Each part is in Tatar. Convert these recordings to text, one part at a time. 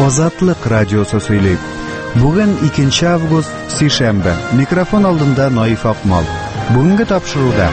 Азатлык радиосы сөйләп. Бүген 2 август, сейшәмбе. Микрофон алдында Наиф Акмал. Бүгенге тапшыруда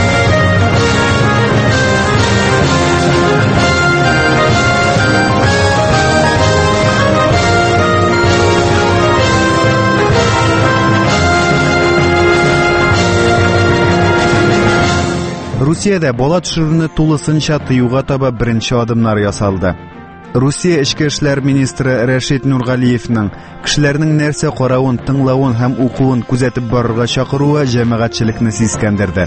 Русиядә бала төшерүне тулысынча тыюга таба беренче адымнар ясалды. Русия Эчке эшләр министры Рәшит Нургалиевның кешеләрнең нәрсә каравын, тыңлавын һәм укуын күзәтеп барырга чакыруы җәмәгатьчелекне сискәндерде.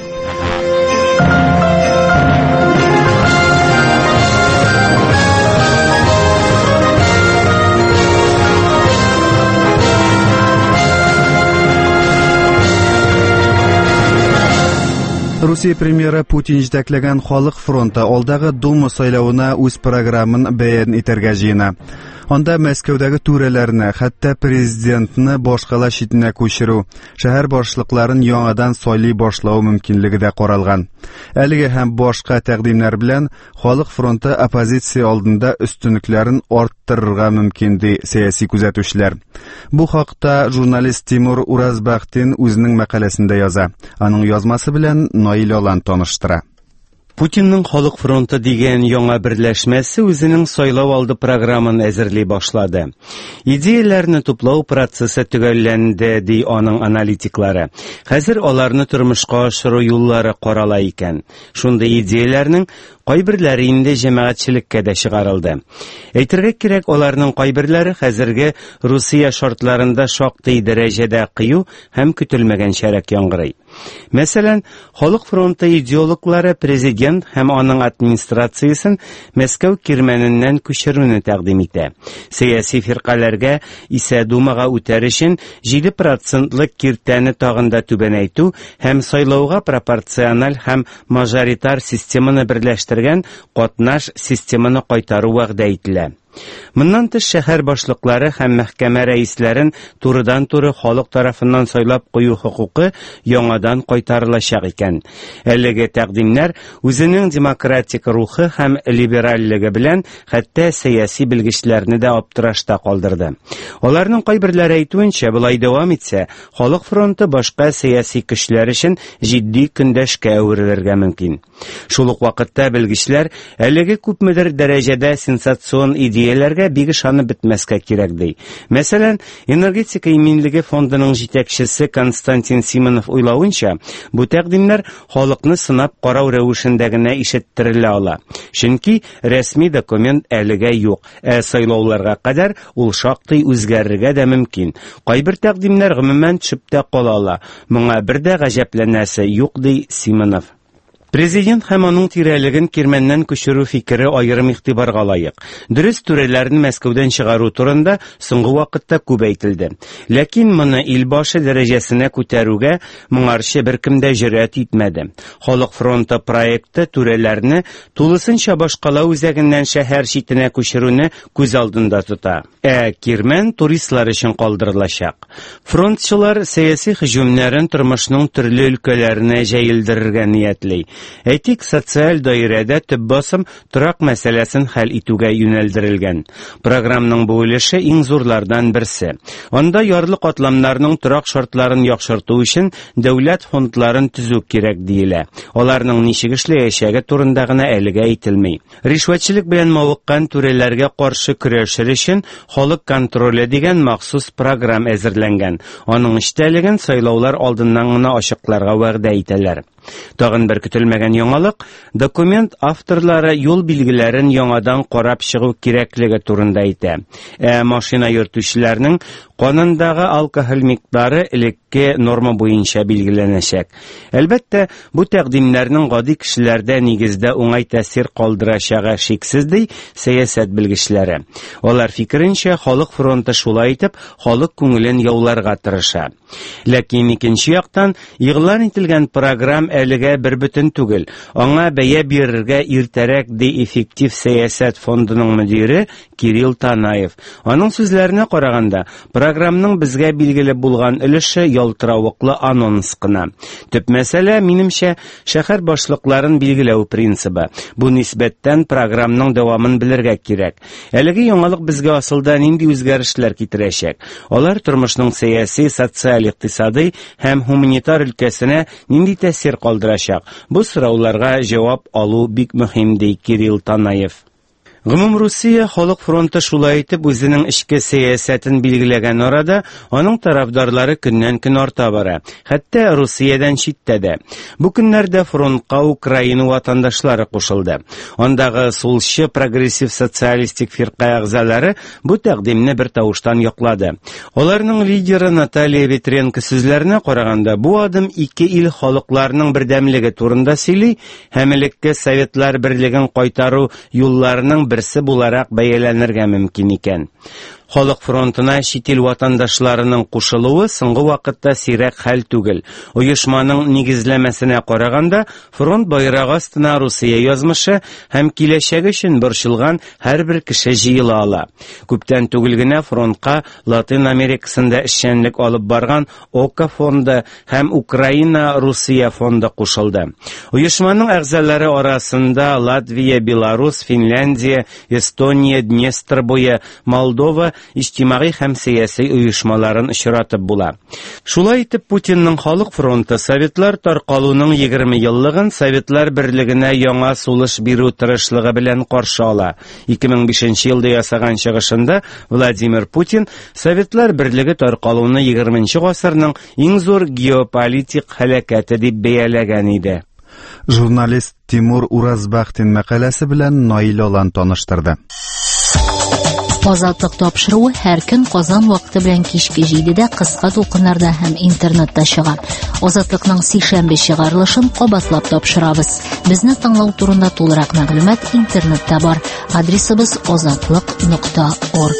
Русия премьеры Путин җитәкләгән Халык фронты алдагы Дума сайлауына үз программын бәян итәргә җыена. Анда Мәскәүдәге түрәләрне, хәтта президентны башкала читенә күчерү, шәһәр башлыкларын яңадан сайлый башлау мөмкинлеге дә каралган. Әлеге һәм башка тәкъдимнәр белән Халык фронты оппозиция алдында өстенлекләрен арттырырга мөмкин ди сәяси күзәтүчеләр. Бу хакта журналист Тимур Уразбахтин үзенең мәкаләсендә яза. Аның язмасы белән Наил Алан таныштыра. Путинның Халык фронты дигән яңа берләшмәсе үзенең сайлау алды программын әзерли башлады. Идеяләрне туплау процессы төгәлләнде ди аның аналитиклары. Хәзер аларны тормышка ашыру юллары карала икән. Шундый идеяләрнең кайберләре инде җәмәгатьчелеккә дә чыгарылды. Әйтергә кирәк, аларның кайберләре хәзерге Русия шартларында шактый дәрәҗәдә кыю һәм көтелмәгән шәрәк яңгырый. Мәсәлән, Халык фронты идеологлары президент һәм аның администрациясын Мәскәү кирмәненнән күчерүне тәкъдим итә. Сәяси фиркаләргә исә Думага үтәр өчен 7% киртәне тагында түбәнәйтү һәм сайлауга пропорциональ һәм мажоритар системаны берләштергән катнаш системаны кайтару вәгъдә ителә. Моннан тыш шәһәр башлыклары һәм мәхкәмә рәисләрен турыдан-туры халык тарафыннан сайлап кую хукукы яңадан кайтарылачак икән. Әлеге тәкъдимнәр үзенең демократик рухы һәм либераллыгы белән хәтта сәяси белгечләрне дә аптырашта калдырды. Аларның кайберләре әйтүенчә, булай дәвам итсә, Халык фронты башка сәяси көчләр өчен җитди көндәшкә әверелергә мөмкин. Шул ук вакытта белгечләр әлеге күпмедер дәрәҗәдә сенсацион идеяләргә бик ышанып бетмәскә кирәк ди. Мәсәлән, энергетика иминлеге фондының җитәкчесе Константин Симонов уйлавынча, бу тәкъдимнәр халыкны сынап карау рәвешендә генә ишеттерелә ала. Чөнки рәсми документ әлегә юк, сайлауларга кадәр ул шактый үзгәрергә дә мөмкин. Кайбер тәкъдимнәр гомумән төшеп тә кала ала. Моңа бер дә гаҗәпләнәсе юк ди Симонов. Президент һәм аның тирәлеген кирмәннән күчерү фикере аерым игътибарга лаек. Дөрес, түрәләрне Мәскәүдән чыгару турында соңгы вакытта күп әйтелде. Ләкин моны илбашы дәрәҗәсенә күтәрүгә моңарчы беркем дә җөрьәт итмәде. Халык фронты проекты түрәләрне тулысынча башкалау үзәгеннән шәһәр читенә күчерүне күз алдында тота. Кирмән туристлар өчен калдырылачак. Фронтчылар сәяси һөҗүмнәрен тормышның төрле өлкәләренә җәелдерергә ниятли. Әйтик, социаль даирәдә төп басым торак мәсьәләсен хәл итүгә юнәлдерелгән. Программның бу өлеше иң зурлардан берсе. Анда ярлы катламнарның торак шартларын яхшырту өчен дәүләт фондларын төзү кирәк диелә. Аларның ничек эшләячәге турында гына әлегә әйтелми. Ришвәтчелек белән мавыккан түрәләргә каршы көрәшер өчен халык контроле дигән махсус программ әзерләнгән. Аның эчтәлеген сайлаулар алдыннан гына ачыкларга вәгъдә итәләр. Тагын бер көтелмәгән яңалык, документ авторлары юл билгеләрен яңадан карап чыгу кирәклеге турында әйтә. Машина йөртүчеләрнең канундагы алкоголь микъдары элекке норма буенча билгеләнәчәк. Әлбәттә, бу тәкъдимнәрнең гади кешеләрдә нигездә уңай тәэсир калдырачагы шиксез ди сәясәт белгечләре. Алар фикеренчә, Халык фронты шулай итеп, халык күңелен яуларга тырыша. Ләкин икенче яктан, игълан ителгән программ әлегә бер бөтен түгел. Аңа бәя бирергә иртәрәк ди эффектив сәясәт фондының мөдире Кирилл Танаев. Аның сүзләренә караганда, Програмның безгә билгеле булган өлеше ялтыравыклы анонс кына. Төп мәсьәлә, минемчә, шәһәр башлыкларын билгеләү принцибы. Бу нисбәттән програмның дәвамын белергә кирәк. Әлеге яңалык безгә асылда нинди үзгәрешләр китерәчәк? Алар тормышның сәяси, социаль, икътисади һәм гуманитар өлкәсенә нинди тәэсир калдырачак? Бу сорауларга җавап алу бик мөһим, ди Кирилл Танаев. Гомум Русия халык фронты шулай итеп үзенең эчке сәясәтен билгеләгән арада, аның тарафдарлары көннән-көн арта бара. Хәтта Русиядән читтә дә. Бу көннәрдә фронтка Украина ватандашлары кушылды. Андагы сулчы прогрессив социалистик фирка әгъзалары бу тәкъдимне бер тавыштан яклады. Аларның лидеры Наталья Ветренко сүзләренә караганда, бу адым ике ил халыкларының бердәмлеге турында сөйли һәм элекке Советлар берлеген кайтару юлларының берсе буларак бәяләнергә мөмкин икән. Халык фронтына чит-ил ватандашларының кушылуы соңгы вакытта сирәк хәл түгел. Оешманың нигезләмәсенә караганда, фронт байрагы астына Русия язмышы һәм киләчәге өчен борчылган һәрбер кеше җыела ала. Күптән түгел генә фронтка Латин Америкасында эшчәнлек алып барган ОКА фонды һәм Украина-Русия фонды кушылды. Оешманың әгъзалары арасында Латвия, Беларусь, Финляндия, Эстония, Днестр буе, Молдова иҗтимагый һәм сәяси оешмаларын очратып була. Шулай итеп, Путинның халык фронты Советлар таркалуның 20 еллыгын Советлар берлегенә яңа сулыш бирү тырышлыгы белән каршы ала. 2005 елда ясаган чыгышында Владимир Путин Советлар берлеге таркалуны 20 гасырның иң зур геополитик һәлакәте дип бәяләгән иде. Журналист Тимур Уразбахтин мәкаләсе белән Наил Алан таныштырды. Азатлык тапшыруы һәр көн Казан вакыты белән кичке 7дә кыска тулкыннарда һәм интернетта чыга. Азатлыкның сишәмбе чыгарылышын кабатлап тапшырабыз. Безне тыңлау турында тулырак мәгълүмат интернетта бар. Адресыбыз azatlyk.org.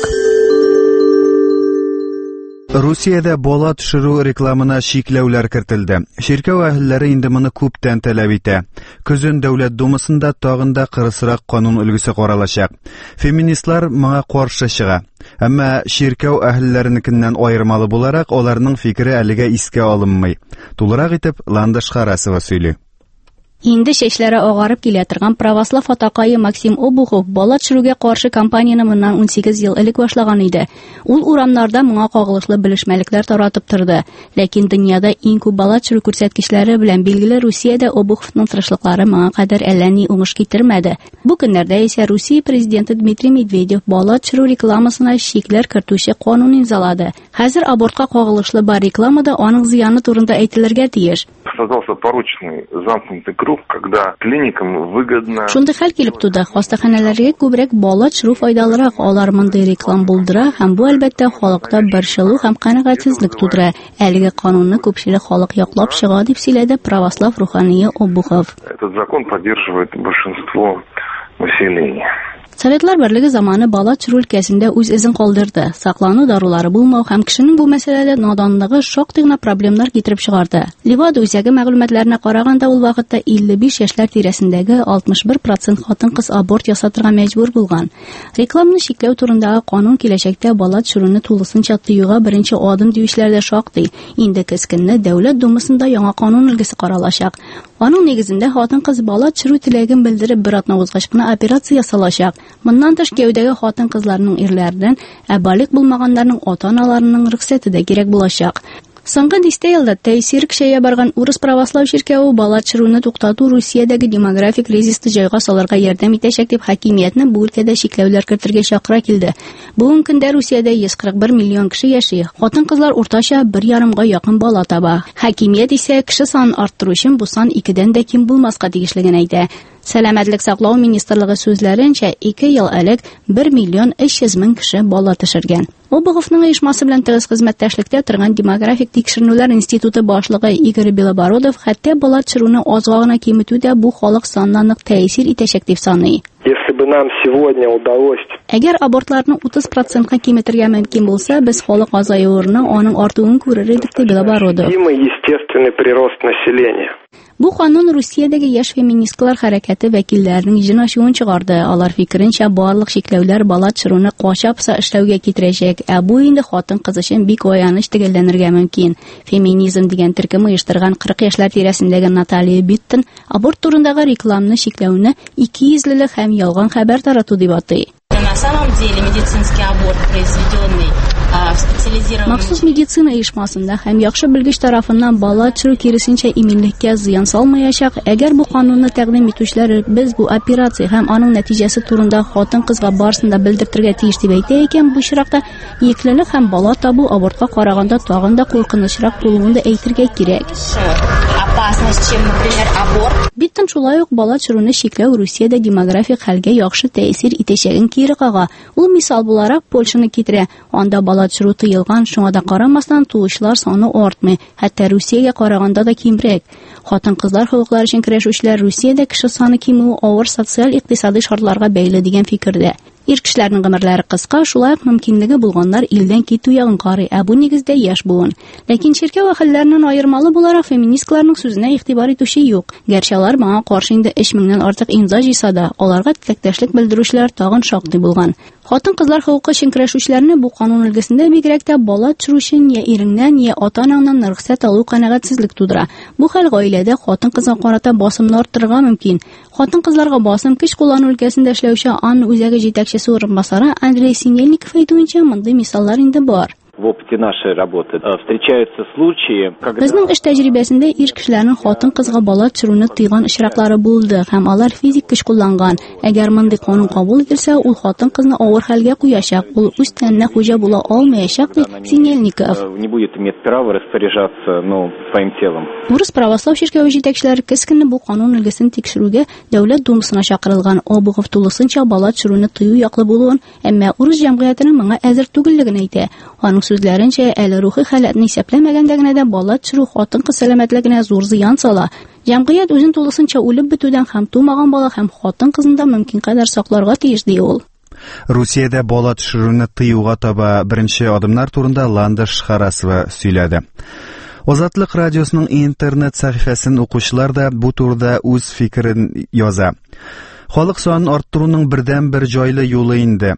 Русиядә бала төшерү рекламына шикләүләр кертелде. Ширкәү әһелләре инде моны күптән таләп итә. Көзен Дәүләт Думасында тагын да кырысрак канун өлгесе каралачак. Феминистлар моңа каршы чыга. Әмма ширкәү әһелләренекеннән аермалы буларак аларның фикере әлегә искә алынмый. Тулырак итеп Ландыш Харасова сөйли. Инде чәчләре агарып килә торган православ атакайы Максим Обухов бала төшерүгә каршы кампанияны моннан 18 ел элек башлаган иде. Ул урамнарда моңа кагылышлы белешмәлекләр таратып торды. Ләкин дөньяда иң күп бала төшерү күрсәткечләре белән билгеле Русиядә Обуховның тырышлыклары моңа кадәр әллә ни уңыш китермәде. Бу көннәрдә исә Русия президенты Дмитрий Медведев бала төшерү рекламасына шикләр кертүче канун имзалады. Хәзер абортка кагылышлы бар рекламада аның зыяны турында әйтелергә тиеш. Создался порочный замкнутый круг, когда клиникам выгодно. Шунда хәл килеп туды. Хастаханәләргә күбрәк бала төшерү файдалырак, алар мондай реклам булдыра һәм бу әлбәттә халыкта борчылу һәм канәгатьсезлек тудыра. Әлеге канунны күпчелек халык яклап чыга дип сөйләде православ рухание Обухов. Этот закон поддерживает большинство населения. Советлар берлеге заманы бала төшерү өлкәсендә үз изен калдырды. Саклану дарулары булмау һәм кешенең бу мәсьәләдә наданлыгы шактый гына проблемалар китереп чыгарды. Левада үзәге мәгълүматларына караганда, ул вакытта 55 яшьләр тирәсендәге 61% хатын-кыз аборт ясатырга мәҗбүр булган. Рекламаны шикләү турындагы канун киләчәктә бала төшерүне тулысынча тыюга беренче адым диючеләрдә шактый. Инде кескенне Дәүләт Думасында яңа канун өлгесе каралачак. Аның нигезендә хатын-кыз бала төшерү теләген белдереп бер атна узгач кына операция ясалачак. Моннан тыш гәүдәге хатын-кызларның ирләрдән, ә балык булмаганнарның ата-аналарының рөхсәте дә кирәк булачак. Соңгы 10 елда тәэсир көчәя барган Урыс православ ширкәве бала төшерүне туктату Русиядәге демографик кризисты җайга салырга ярдәм итәчәк дип хакимиятне бу өлкәдә шикләүләр кертергә чакыра килде. Бүгенге көндә Русиядә 141 миллион кеше яши. Хатын-кызлар уртача 1,5 якын бала таба. Хакимият исә кеше санын арттыру өчен бу сан 2дән дә ким булмаска тиешлеген әйтә. Сәламәтлек саклау министрлыгы сүзләренчә, 2 ел элек 1 миллион 300 мең кеше бала төшергән. Обуховның оешмасы белән тыгыз хезмәттәшлектә торган демографик тикшеренүләр институты башлыгы Игорь Белобородов хәтта бала төшерүне азга гына киметүдә бу халык санына нык тәэсир итәчәк дип саный. Если бы нам сегодня удалось... Әгәр абортларны 30%-ка киметергә мөмкин булса, без халык азаюырны, аның артуын күрер идек, ди Белобородов. Естественный прирост населения. Бу канун Россиядәге яшь феминисткалар хәрәкәте вәкилләренең җен ачуын чыгарды. Алар фикеренчә, барлык шикләүләр бала төшерүне качапса эшләүгә китерәчәк. Бу инде хатын-кыз өчен бик аяныч төгәлләнергә мөмкин. Феминизм дигән төркем оештырган 40 яшьләр тирәсендәге Наталья Биттон аборт турындагы рекламны шикләүне икейөзлелек һәм ялган хәбәр тарату дип атый. На самом деле медицинский аборт, произведенный в специализированном... Махсус медицина оешмасында һәм яхшы белгеч тарафыннан бала төшерү киресенчә иминлеккә зыян салмаячак. Әгәр бу канунны тәкъдим итүчеләр без бу операция һәм аның нәтиҗәсе турында хатын-кызга барысын да белдертергә тиеш дип әйтә икән, бу чиракта екленлек һәм бала табу абортка караганда тагын да куркынычрак булуын да әйтергә кирәк. Опасность, чем, например, аборт. Биттон шулай ук бала төшерүне шикләү Русиядә демографик хәлгә яхшы тәэсир итәчәген кире кага. Ул мисал буларак Польшаны китерә. Анда бала төшерү тыелган, шуңа да карамастан туучылар саны артмый. Хәтта Русиягә караганда да кимрәк. Хатын-кызлар хокуклары өчен көрәшүчеләр Русиядә кеше саны кимүе авыр социаль-икътисади шартларга бәйле дигән фикердә. Ир кешеләрнең гомерләре кыска, шулай ук мөмкинлеге булганнар илдән китү ягын карый, бу нигездә яшь буын. Ләкин ширкәт вәкилләреннән аермалы буларак феминисткаларның сүзенә игътибар итүче юк. Гәрчә алар моңа каршы инде 3000 нән артык имза җыйса да, аларга теләктәшлек белдерүчеләр тагын шактый булган. Хатын-кызлар хокукы өчен көрәшүчеләрне бу канун өлгесендә бигрәк тә бала төшерү өчен я иреңнән, я ата-анаңнан рөхсәт алу канәгатьсезлек тудыра. Бу хәл гаиләдә хатын-кызга карата басымны арттырырга мөмкин. Хатын-кызларга басым көч куллану өлкәсендә эшләүче Анна үзәге җитәкчесе урынбасары Андрей Синельников әйтүенчә, мондый мисаллар инде бар. В опыте нашей работы встречаются случаи, когда... Безнең эш тәҗрибәсендә ир кешеләрнең хатын-кызга бала төшерүне тыйган очраклары булды һәм алар физик көч кулланган. Әгәр мондый канун кабул ителсә, ул хатын-кызны авыр хәлгә куячак, ул үз тәненә хуҗа була алмаячак, ди Синельников. Не будет иметь права распоряжаться, своим телом. Урыс православ церкви җитәкчеләре көз көнне бу канун өлгесен тикшерүгә Дәүләт Думасына чакырылган. Обугов тулысынча бала төшерүне тыю яклы булуын, әмма урыс җәмгыятенең моңа әзер түгеллеген әйтә. Аның сүзләренчә, әле рухи халәтне исәпләмәгәндә генә дә бала төшерү хатын-кыз сәламәтлегенә зур зыян сала. Җәмгыять үзен тулысынча үлеп бетүдән һәм тумаган бала һәм хатын-кызны да мөмкин кадәр сакларга тиеш ди ул. Русиядә бала төшерүне тыюга таба беренче адымнар турында Ландыш Харасова сөйләде. Азатлык радиосының интернет сәхифәсен укучылар да бу турыда үз фикерен яза. Халык санын арттыруның бердән-бер җайлы юлы инде.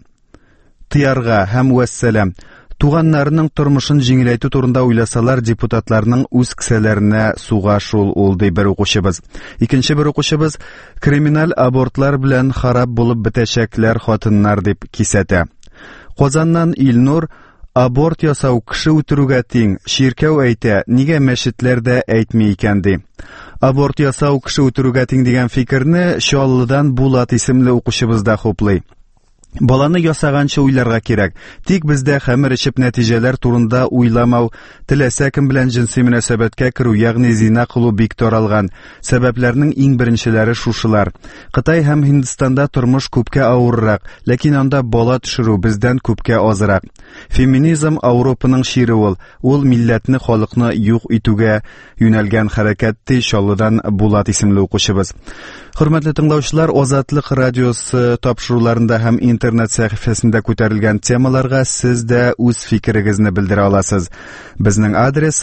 Тыярга һәм вәссәлам. Туганнарының тормышын җиңеләйтү турында уйласалар, депутатларның үз кесәләренә суга шул ул ди бер укучыбыз. Икенче бер укучыбыз криминал абортлар белән харап булып бетәчәкләр хатыннар дип кисәтә. Казаннан Илнур аборт ясау кеше үтерүгә тиң, ширкәү әйтә, нигә мәчетләрдә әйтми икән ди. Аборт ясау кеше үтерүгә тиң дигән фикерне Чаллыдан Булат исемле укучыбыз да хуплый. Баланы ясаганчы уйларга кирәк. Тик бездә хәмер ичеп нәтиҗәләр турында уйламау, теләсә кем белән җинси мөнәсәбәткә керү, ягъни зина кылу бик таралган. Сәбәпләрнең иң беренчеләре шушылар. Кытай һәм Һиндстанда тормыш күпкә авыррак, ләкин анда бала төшерү бездән күпкә азрак. Феминизм Европаның шире ул. Ул милләтне, халыкны юк итүгә юнәлгән хәрәкәт ди Чаллыдан Булат исемле укучыбыз. Хөрмәтле тыңлаучылар, Азатлык радиосы тапшыруларында һәм интернет сәхифәсендә күтәрелгән темаларга сез дә үз фикерегезне белдерә аласыз. Безнең адрес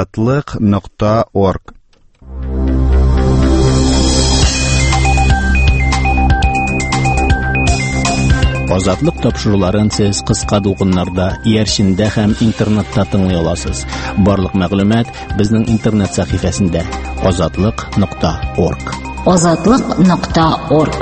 azatlyk.org. Азатлык тапшыруларын сез кыска дулкыннарда, иярчендә һәм интернетта тыңлый аласыз. Барлык мәгълүмат безнең интернет сәхифәсендә azatlyk.org. azatlyk.org.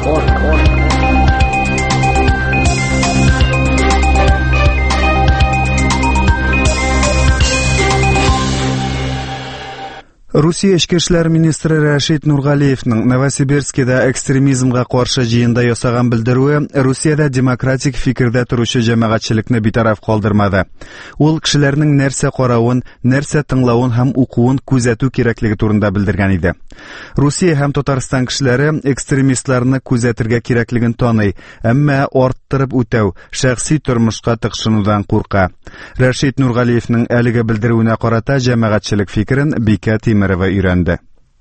Русия эчке эшләр министры Рашид Нургалиевның Новосибирскида экстремизмга каршы җыенда ясаган белдерүе Русиядә демократик фикердә торучы җәмәгатьчелекне битараф калдырмады. Ул кешеләрнең нәрсә каравын, нәрсә тыңлавын һәм укуын күзәтү кирәклеге турында белдергән иде. Русия һәм Татарстан кешеләре экстремистларны күзәтергә кирәклеген таный, әмма арттырып үтәү, шәхси тормышка тыкшынудан курка. Рашид Нургалиевның әлеге белдерүенә карата җәмәгатьчелек фикерен Бикә Тимерова өйрәнде.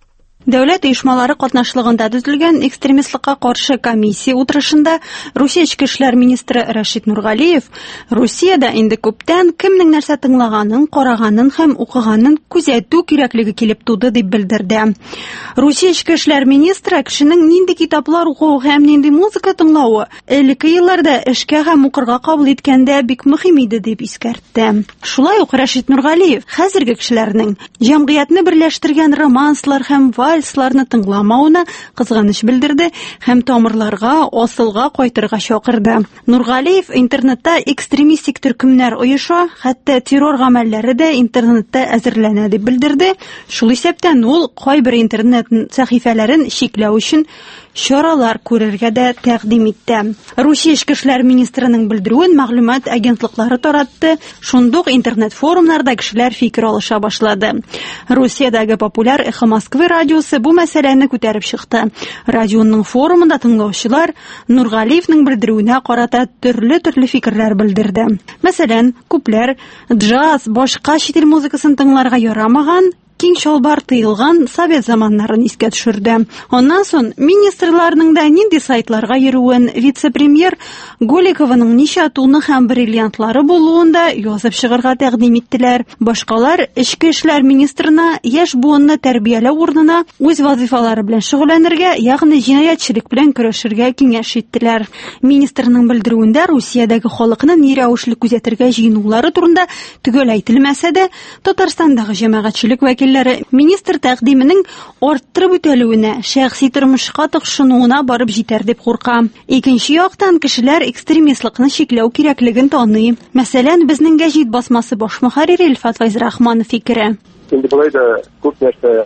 Дәүләт оешмалары катнашлыгында төзелгән экстремистлыкка каршы комиссия утырышында Русия Эчке эшләр министры Рашид Нургалиев Русиядә инде күптән кемнең нәрсә тыңлаганын, караганын һәм укыганын күзәтү кирәклеге килеп туды дип белдерде. Русия Эчке эшләр министры кешенең нинди китаплар укуы һәм нинди музыка тыңлавы элекке елларда эшкә һәм укырга кабул иткәндә бик мөһим иде дип искәртте. Шулай ук Рашид Нургалиев хәзерге кешеләрнең җәмгыятьне берләштергән романслар һәм вальсларны тыңламауына кызганыч белдерде һәм тамырларга, асылга кайтырга чакырды. Нургалиев интернетта экстремистик төркемнәр оеша, хәтта террор гамәлләре дә интернетта әзерләнә дип белдерде. Шул исәптән ул кайбер интернет сәхифәләрен чикләү өчен чаралар күрергә дә тәкъдим итте. Русия Эчке эшләр министрының белдерүен мәгълүмат агентлыклары таратты. Шундук интернет форумнарда кешеләр фикер алыша башлады. Русиядәге популяр Эхо Москвы радиосы бу мәсьәләне күтәреп чыкты. Радионың форумында тыңлаучылар Нургалиевның белдерүенә карата төрле фикерләр белдерде. Мәсәлән, күпләр джаз, башка чит ил музыкасын тыңларга ярамаган, киң чалбар тыелган совет заманнарын искә төшерде. Аннан соң министрларның да нинди сайтларга йөрүен, вице-премьер Голикованың ничә туны һәм бриллиантлары булуын да язып чыгарга тәкъдим иттеләр. Башкалар Эчке эшләр министрына яшь буынны тәрбияләү урынына үз вазифалары белән шөгыльләнергә, ягъни җинаятьчелек белән көрәшергә киңәш иттеләр. Министрның белдерүендә Русиядәге халыкны ни рәвешле күзәтергә җыенулары турында төгәл әйтелмәсә дә, Татарстандагы җәмәгатьчелек вәкилләре министр тәкъдименең арттырып үтәлүенә, шәхси тормышка тыкшынуына барып җитәр дип курка. Икенче яктан кешеләр экстремистлыкны чикләү кирәклеген таный. Мәсәлән, безнең гәҗит басмасы баш мөхәррире Илфат Файзрахманов фикере. Инде болай да күп нәрсә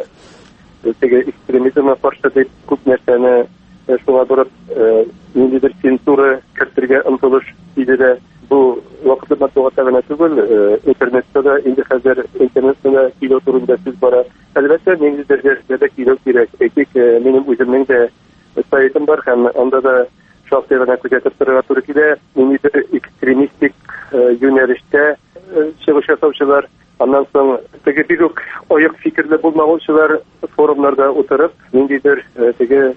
теге экстремизмга каршы дип күп нәрсәне шуңа барып ниндидер цензура кертергә омтылыш иде дә. Бу вакытлы матбугатта гына түгел, интернетта да инде хәзер интернетта килү турында сүз бара. Әлбәттә, ниндидер дәрәҗәдә килү кирәк. Әйтик, минем үземнең дә сайтым бар һәм анда да шактый гына күзәтеп торырга туры килә. Ниндидер экстремистик юнәлештә чыгыш ясаучылар, аннан соң теге бик аяк фикерле булмаучылар форумнарда утырып, ниндидер теге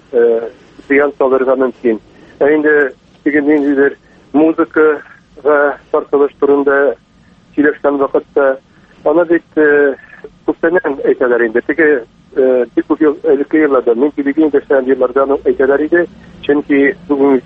зыян салырга мөмкин. Инде теге ниндидер музыка тартылыш турында сөйләшкән вакытта аны бит күптәннән әйтәләр инде. Теге бик күп элекке елларда, мин телевидениедә елларда әйтәләр иде, чөнки бүгенге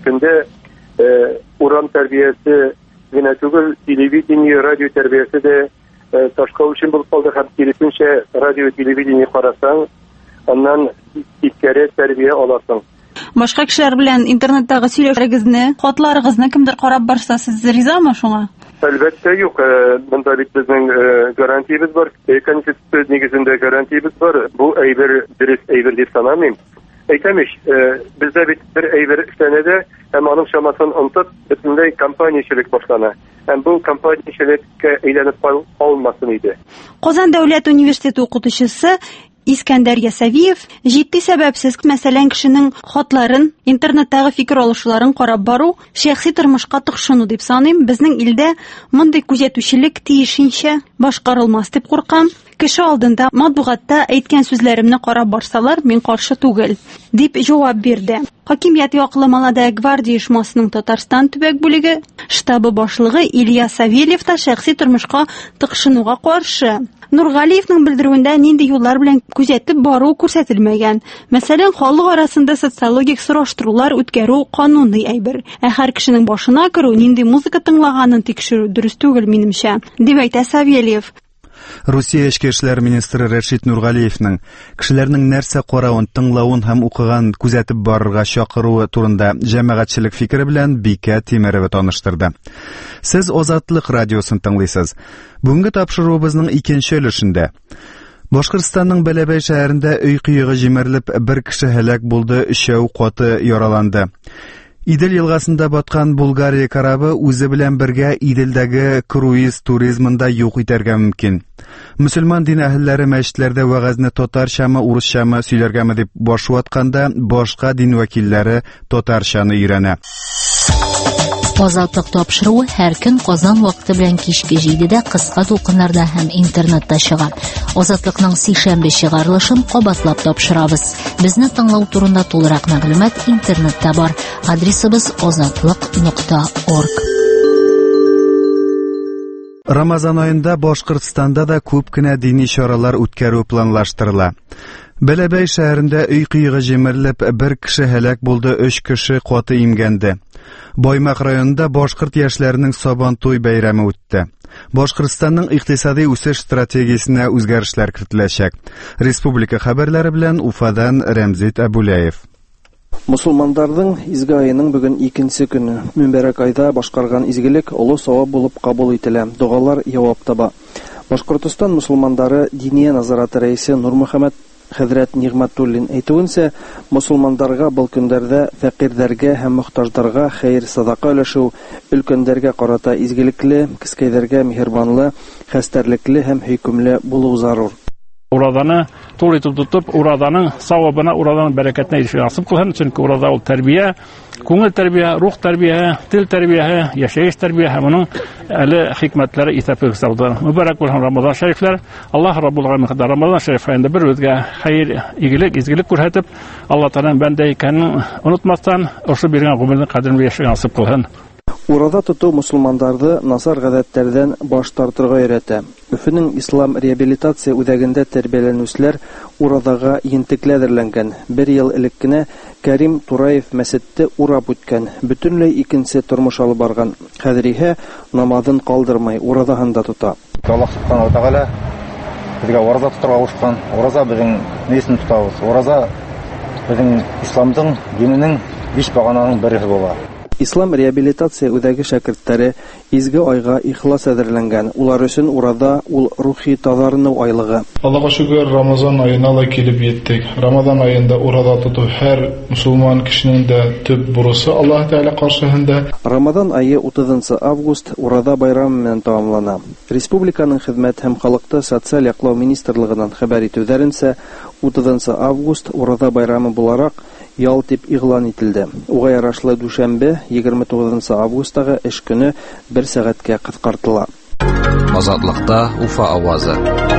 көндә урам тәрбиясе генә түгел, телевидение, радио тәрбиясе дә ташкау өчен булып калды һәм киресенчә радио, телевидение карасаң, аннан тискәре тәрбия аласың. Башка кешеләр белән интернеттагы сөйләшүегезне, хатларыгызны кемдер карап барса, сез ризамы шуңа? Әлбәттә юк. Монда бит безнең гарантиябез бар. Конституция нигезендә гарантиябез бар. Бу әйбер дөрес әйбер дип санамыйм. Әйтәмеш, бездә бит бер әйбер эшләнәдә, һәм аның чамасын онтып, бөтенләй компаниячелек башлана. Һәм бу компаниячелеккә әйләнеп калмасын иде. Казан дәүләт университеты укытучысы Искәндәр Ясавиев җитди сәбәпсез, мәсәлән, кешенең хатларын, интернеттагы фикер алышуларын карап бару, шәхси тормышка тыкшыну дип саныйм. Безнең илдә мондый күзәтүчелек тиешенчә башкарылмас дип куркам. Кеше алдында матбугатта әйткән сүзләремне карап барсалар, мин каршы түгел, дип җавап бирде. Хакимият яклы Молодая гвардия оешмасының Татарстан төбәк бүлеге штабы башлыгы Илья Савельев та шәхси тормышка тыкшынуга каршы. Нургалиевның белдерүендә нинди юллар белән күзәтеп бару күрсәтелмәгән. Мәсәлән, халык арасында социологик сораштырулар үткәрү кануни әйбер. Һәр кешенең башына керү, нинди музыка тыңлаганын тикшерү дөрес түгел минемчә, дип әйтә Савельев. Русия Эчке эшләр министры Рашид Нургалиевның кешеләрнең нәрсә каравын, тыңлавын һәм укыган күзәтеп барырга чакыруы турында җәмәгатьчелек фикере белән Бикә Тимерова таныштырды. Сез Азатлык радиосын тыңлыйсыз. Бүгенге тапшыруыбызның икенче өлешендә Башкортстанның Бәләбәй шәһәрендә өй кыегы җимерелеп, бер кеше һәлак булды, 3 каты яраланды. Идел елгасында баткан Булгария карабы үзе белән бергә Иделдәге круиз туризмында юк итәргә мөмкин. Мөселман дин әһелләре мәчетләрдә вәгазьне татарчамы, урысчамы сөйләргәме дип башу атканда, башка дин вәкилләре татарчаны өйрәнә. Азатлык тапшыруы һәр көн Казан вакыты белән кичке 7-дә кыска тулкыннарда һәм интернетта чыга. Азатлыкның сишәмбе чыгарылышын кабатлап тапшырабыз. Безне тыңлау турында тулырак мәгълүмат интернетта бар. Адресыбыз azatlyk.org. Рамазан айында Башкортстанда да күп кенә дини чаралар үткәрү планлаштырыла. Бәләбәй шәһәрендә өй кыйгы җимерелеп, бер кеше һәлак булды, 3 кеше каты имгәнде. Баймак районында башкорт яшьләренең Сабантуй бәйрәме үтте. Башкортстанның икътисади үсеш стратегиясенә үзгәрешләр кертеләчәк. Республика хәбәрләре белән Уфадан Рәмзит Әбүләев. Мусулмандардың изге айының бүген 2нче көне. Мөнбәрәк айда башкарган изгелек олы савап булып кабул ителә. Дугалар явап таба. Башкортстан мусулмандары Диния назараты рәисе Нурмөхәммәд Хәзрәт Нигъмәтуллин әйтүенчә, мусулмандарга бұл көндәрдә фәкыйрьләргә һәм мохтаҗларга хәйр садака өләшү, өлкәннәргә карата изгелекле, кискәйләргә мехрибанлы, хәстәрлекле һәм хөкемле булу зарур. Ураданы тулы тотып, ураданың савабына, ураданың бәрәкәтенә ирешергә насыйп кылсын, чөнки урада ул тәрбия, күңел тәрбия, рух тәрбия, тел тәрбия, яшәеш тәрбия һәм моның әле хикмәтләре исәпле хисабында. Мөбарәк булсын Рамазан шәрифләр. Аллаһ Раббул Галәмин Рамазан шәриф аенда бер үзгә хәйр, игелек, изгелек күрһәтеп, Алла Тәгаләнең бәндә икәнен онытмастан, ошо биргән гомерне кадерле яшәргә насыйп кылсын. Урада тоту мусулмандарды насар гадәттәрдән баш тартырга өйрәтә. Өфенең ислам реабилитация үҙәгендә тәрбияләнүчеләр урадага ентекләдерләнгән. 1 ел элек кенә Кәрим Тураев мәсетте урап үткән, бөтенләй икенче тормыш алып барган. Хәзер иһә намазын калдырмай урадаһында тота. Аллаһ Субханаһу ва Тәгалә безгә ураза тотырга кушкан. Ураза безнең несен тотабыз? Ураза безнең исламдың диненең 5 багананың бере була. Ислам реабилитация үҙәге шәкерттәре изге айга ихлас әзерләнгән. Улар өчен урада ул рухи тазарыну айлыгы. Аллаһка шөкер, Рамазан айына да килеп йеттек. Рамазан айында урада тоту һәр мусулман кешенең дә төп бурысы Аллаһ Тәгалә каршыһында. Рамазан айы 30 август урада байрамы белән тамамлана. Республиканың хезмәт һәм халыкты социаль яклау министрлыгыннан хәбәр итүләренчә, 30 август урада байрамы буларак ял дип игълан ителде. Уга ярашлы дүшәмбе 29 августагы эш көне 1 сәгатькә кыскартыла. Азатлыкта Уфа авазы.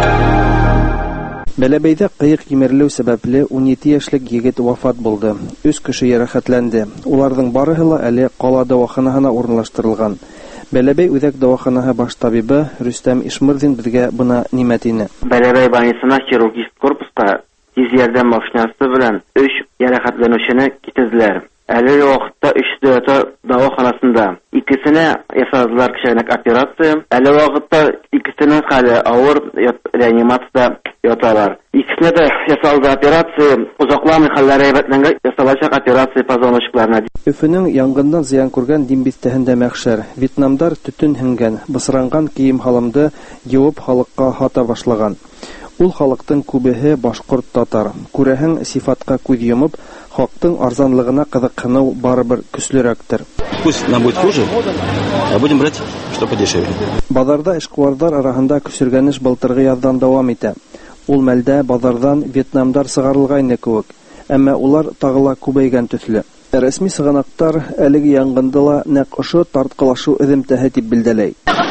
Бәләбәйдә кыек җимерелү сәбәпле 12 яшьлек егет вафат булды. 3 кеше ярахатланды. Уларның барыһы ла әле кала дәваханәһенә урынлаштырылган. Бәләбәй үҙәк дәваханаһы баш табибы Рөстәм Ишмырдин безгә бына нимәт ине. Бәләбәй больницасына хирургик корпуска тиз ярдәм машинасы белән 3 ярахатланучыны китерделәр. Әлеге вакытта 3 дәваханасында икесенә ясадылар кичәнәк операция. Әлеге вакытта икесенең хәле авыр, реанимациядә яталар. Икесенә дә ясалды операция, узакламый хәлләре әйбәтләнгән ясалачак операция позвоночникларына. Өфенең янгындан зыян күргән Димбистәһендә мәхшәр. Вьетнамдар төтен һеңгән, бысранган кием-халымды юып халыкка хата башлаган. Ул халыктың күбеһе башкорт татар. Күрәһең, сифатка күз йомып, хактың арзанлыгына кызыксыну барыбер көчлерәктер. Пусть нам будет хуже, а будем брать, что подешевле. Базарда эшкуарлар арасында күчергәнеш былтыргы яздан дәвам итә. Ул мәлдә базардан Вьетнамдар сыгарылган кебек, әмма улар тагыла күбәйгән төсле. Рәсми сыганактар әлеге янгында ла нәкъ ошо тарткылашу эземтәһе дип билдәләй.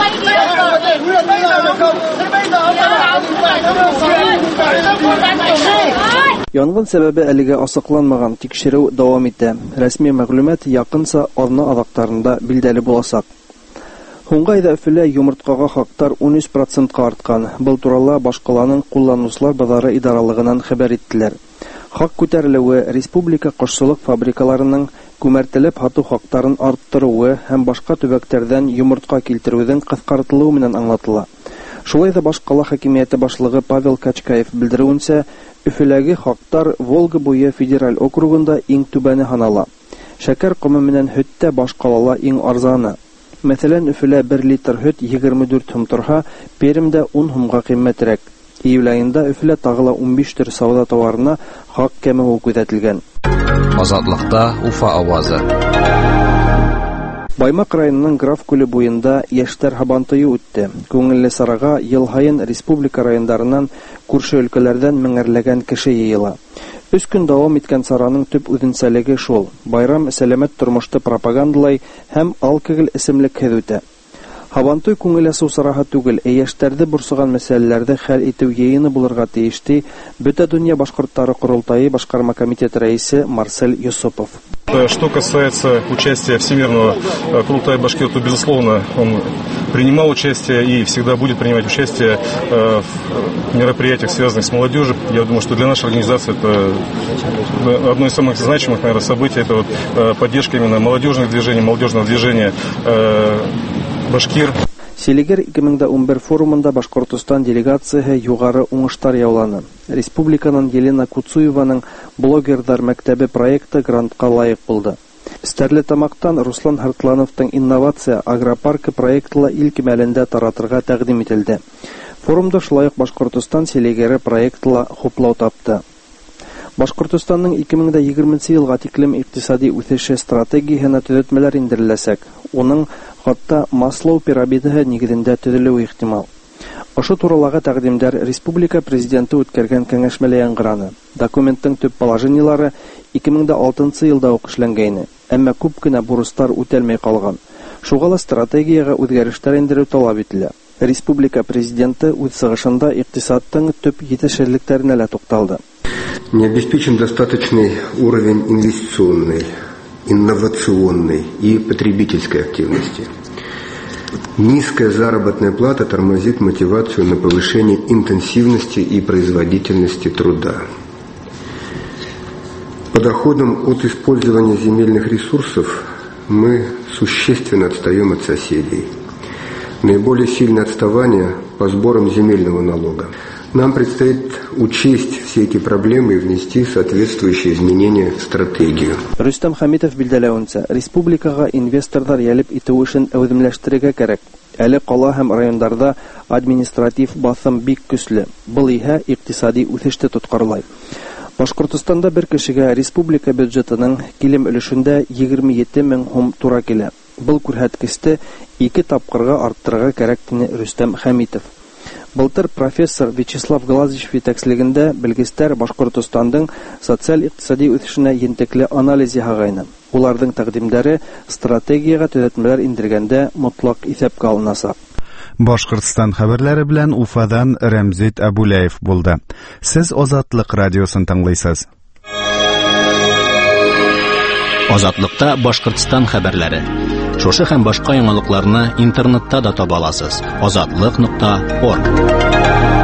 Янгын сәбәбе әлегә асыкланмаган, тикшерү дәвам итә. Рәсми мәгълүмат якынса арна азактарында билдәле булачак. Һуңгы айда Өфелә йомырткага хактар 13%-ка арткан. Был турында башкаланың кулланучылар базары идаралыгынан хәбәр иттеләр. Хак күтәрелүе, республика кошчылык фабрикаларының күмәртелеп хату хактарын арттыруы һәм башка төбәктәрдән йомыртка килтерүдән кыскартылуы менән аңлатыла. Шулай да башкала хакимияте башлыгы Павел Качкаев белдерүенчә, Өфеләге хактар Волга буе федераль округында иң түбәне санала. Шәкәр комы менән һөттә башкалала иң арзаны. Мәсәлән, Өфелә 1 литр һөт 24 сум торса, Пермдә 10 сумга кыйммәтрәк. Июль айында Өфелә тагыла 15 төр сауда товарына хак кәмеү күзәтелгән. Азатлыкта Уфа авазы. Баймак районының Граф күле буенда яшьтәр һабантыйы үтте. Күңелле сарага ел һайын республика районнарыннан, күрше өлкәләрдән меңәрләгән кеше йыела. 3 көн дәвам иткән сараның төп үзенчәлеге шул: байрам сәламәт тормышты пропагандалай һәм алкоголь эсемлекһез үтә. Һабантуй күңел ачу сараһы түгел, яшьләрне борсыган мәсьәләләрдә хәл итү йыйыны булырга тиешти Бөтә дөнья башкортлары курултайы башкарма комитеты рәисе Марсель Юсупов. Что касается участия Всемирного Курултая Башкир, то, безусловно, он принимал участие и всегда будет принимать участие в мероприятиях, связанных с молодежью. Я думаю, что для нашей организации это одно из самых значимых, наверное, событий. Это вот поддержка именно молодежного движения Башкир. Селигер 2011 форумында Башкортстан делегацияһы югары уңыштар яуланы. Республиканың Елена Куцуеваның блогердар мәктәбе проекты грантка лайык булды. Стәрлетамактан Руслан Хартлановтың инновация агропаркы проектыла ил кимәлендә таратырга тәкъдим ителде. Форумда шулай ук Башкортстан Селигере проектыла хуплау тапты. Башкортстанның 2020 елга тиклем икътисади үсеше стратегиясенә төзәтмәләр индереләсәк, уның хатта Маслоу пирамидаһы нигезендә төзелүе ихтимал. Ашы турылагы тәкъдимдәр республика президенты үткәргән кәңәшмәлә яңгыраны. Документтың төп положениелары 2006 елда ук эшләнгән, әмма күп кенә бурычлар үтәлмәй калган. Шуңа стратегиягә үзгәрешләр индерү таләп ителә. Республика президенты үз чыгышында икътисадтың төп җитешсезлекләренә лә тукталды. Не обеспечен достаточный уровень инвестиционной, инновационной и потребительской активности. Низкая заработная плата тормозит мотивацию на повышение интенсивности и производительности труда. По доходам от использования земельных ресурсов мы существенно отстаем от соседей. Наиболее сильное отставание по сборам земельного налога. Нам предстоит учесть все эти проблемы и внести соответствующие изменения в стратегию. Рөстәм Хәмитов билдәләвенчә, республикага инвесторлар ялеп итү өчен әүдемләштерергә кирәк. Әле кала һәм районнарда административ басым бик көчле. Бу иһә икътисади үсеште тоткарлай. Башкортстанда бер кешегә республика бюджетының килем өлешендә 27 мең сум туры килә. Бу күрһәткечте 2 тапкырга арттырырга кирәк дине Рөстәм Хәмитов. Былтыр профессор Вячеслав Глазич җитәкчелегендә белгечләр Башкортстанның социаль-икътисади үсешенә ентекле анализ яһаган. Уларның тәкъдимнәре стратегиягә төзәтмәләр индергәндә мотлак исәпкә алынасы. Башкортстан хәбәрләре белән Уфадан Рәмзит Абулаев булды. Сез Азатлык радиосын тыңлыйсыз. Азатлыкта Башкортстан хәбәрләре. Шушы һәм башка яңалыкларны интернетта да таба аласыз. Azatlyk.org.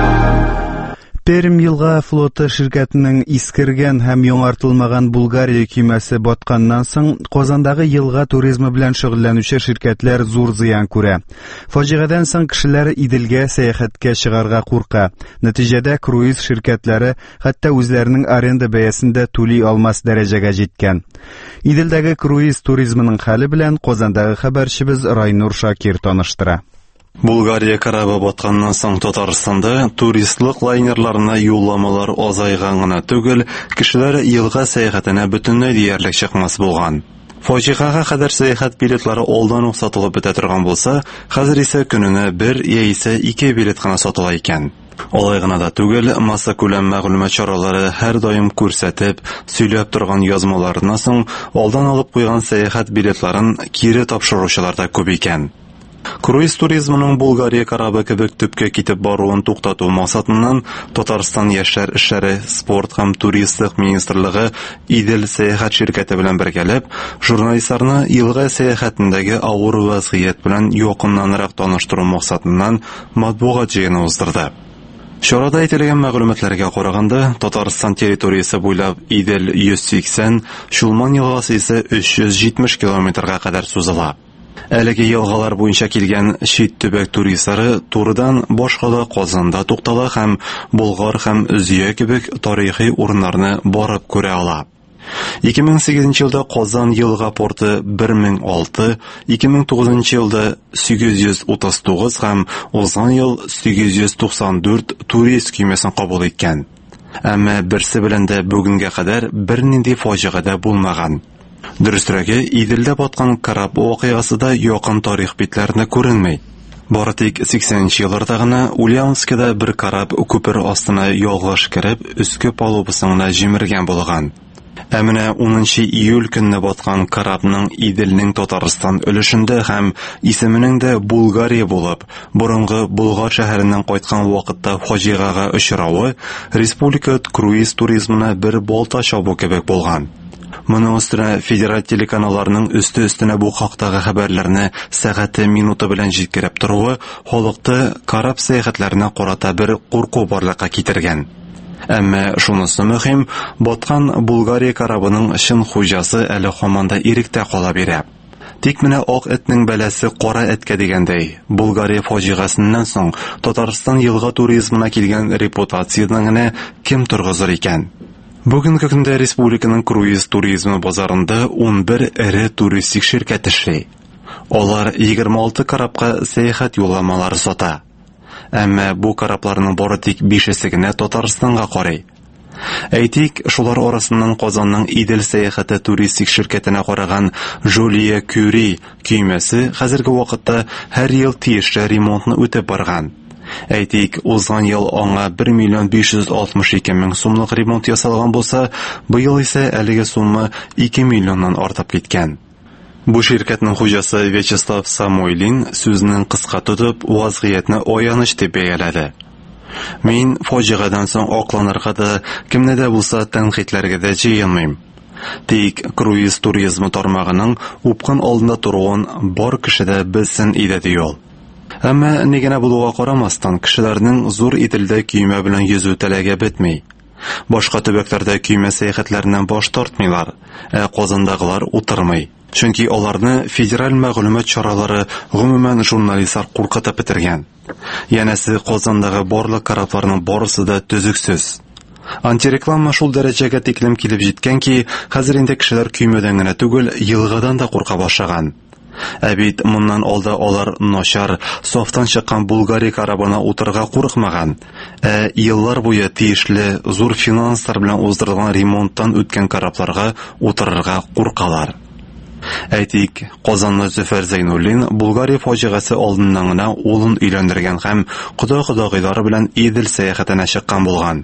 Пермь елга флоты ширкәтенең искергән һәм яңартылмаган Булгария көймәсе батканнан соң Казандагы елга туризмы белән шөгыльләнүче ширкәтләр зур зыян күрә. Фаҗигадан соң кешеләр Иделгә сәяхәткә чыгарга курка. Нәтиҗәдә круиз ширкәтләре хәтта үзләренең аренда бәясендә түли алмас дәрәҗәгә җиткән. Иделдәге круиз туризмының хәле белән Казандагы хәбәрчебез Райнур Шакир таныштыра. Булгария корабы батканнан соң Татарстанда туристлык лайнерларына юлламалар азайган гына түгел, кешеләр елга сәяхәтенә бөтенләй диярлек чыкмас булган. Фаҗигага кадәр сәяхәт билетлары алдан ук сатылып бетә торган булса, хәзер исә көненә 1 яисә 2 билет кына сатыла икән. Алай гына да түгел, масса күләм мәгълүмат чаралары һәр даим күрсәтеп, сөйләп торган язмаларына соң алдан алып куйган сәяхәт билетларын кире тапшыручылар да күп икән. Круиз туризмының Булгария корабы кебек төпкә китеп баруын туктату максатыннан Татарстан яшьләр эшләре, спорт һәм туристлык министрлыгы Идел сәяхәт ширкәте белән бергәләп, журналистларны елга сәяхәтендәге авыр вазгыять белән якыннанрак таныштыру максатыннан матбугат җыены уздырды. Чарада әйтелгән мәгълүматларга караганда, Татарстан территориясе буйлап Идел 180, Шулман елгасы исә 370 километрга кадәр сузыла. Әлеге елгалар буенча килгән чит төбәк туристлары турыдан башкала Казанда туктала һәм Болгар һәм Үзия кебек тарихи урыннарны барып күрә ала. 2008 елда Казан елга порты 1006, 2009 елда 839 һәм узган ел 894 турист көймәсен кабул иткән. Әмма берсе белән дә бүгенгә кадәр бернинди фаҗига булмаган. Дөресрәге, Иделдә баткан кораб вакыйгасы да якын тарих битләренә күренмәй. Бары тик 80-нче елларда гына Ульяновскида бер карап күпер астына ялгыш кереп, өске палубасына җимергән булган. Ә менә 10 июль көнне баткан карабның Иделнең Татарстан өлешендә һәм исеменең дә Булгария булып, борынгы Болгар шәһәреннән кайткан вакытта фаҗигага очравы республика круиз туризмына бер балта чабу кебек булган. Моның өстенә федераль телеканалларның өсте-өстенә бу хактагы хәбәрләрне сәгате минуты белән җиткереп торуы халыкты карап сәяхәтләренә карата бер курку барлыкка китергән. Әмма шунысы мөһим, баткан Булгария карабының чын хуҗасы әле һаманда иректә кала бирә. Тик менә ак этнең бәләсе кара эткә дигәндәй, Булгария фаҗигасыннан соң Татарстан елга туризмына килгән репутацияны генә кем торгызыр икән? Бүгенге көндә республиканың круиз туризмы базарында 11 эре туристик ширкәт эшли. Алар 26 карапка сәяхәт юлламалары сата. Әмма бу карапларның бары тик 5-се генә Татарстанга карый. Әйтик, шулар арасыннан Казанның Идел сәяхәте туристик ширкәтенә караган Жулия Кюри көймәсе хәзерге вакытта һәр ел тиешле ремонтны үтеп барган. Әйтик, узган ел аңа 1 562 000 сумлык ремонт ясалган булса, быел исә әлеге сумма 2 миллионнан артып киткән. Бу ширкәтнең хуҗасы Вячеслав Самойлин сүзнең кыска тотып, вазгыятны аяныч дип бәяләде. Мин фаҗигадан соң акланырга да, кемне дә булса тәнкыйтьләргә дә җыенмыйм. Тик круиз туризмы тармагының упкын алдында торуын бар кеше дә белсен иде ди ул. Әмма нигенә булуга карамастан, кешеләрнең зур Иделдә көймә белән йөзү теләге бетми. Башка төбәкләрдә көймә сәяхәтләреннән баш тартмыйлар, ә Казандагылар утырмый. Чөнки аларны федераль мәгълүмат чаралары гомумән журналистлар куркытып бетергән. Янәсе Казандагы барлык карапларның барысы да төзексез. Антиреклама шул дәрәҗәгә тиклем килеп җиткән ки, хәзер инде кешеләр көймәдән генә түгел, елгадан да курка башлаган. Ә бит моннан алда алар начар, софтан чыккан Булгария карабына утырга курыкмаган, ә еллар буе тиешле зур финанслар белән уздырылган ремонттан үткән карапларга утырырга куркалар. Әйтик, Казанлы Зөфәр Зәйнуллин Булгария фаҗигасы алдыннан гына улын өйләндергән һәм кода-кодагыйлары белән Идел сәяхәтенә чыккан булган.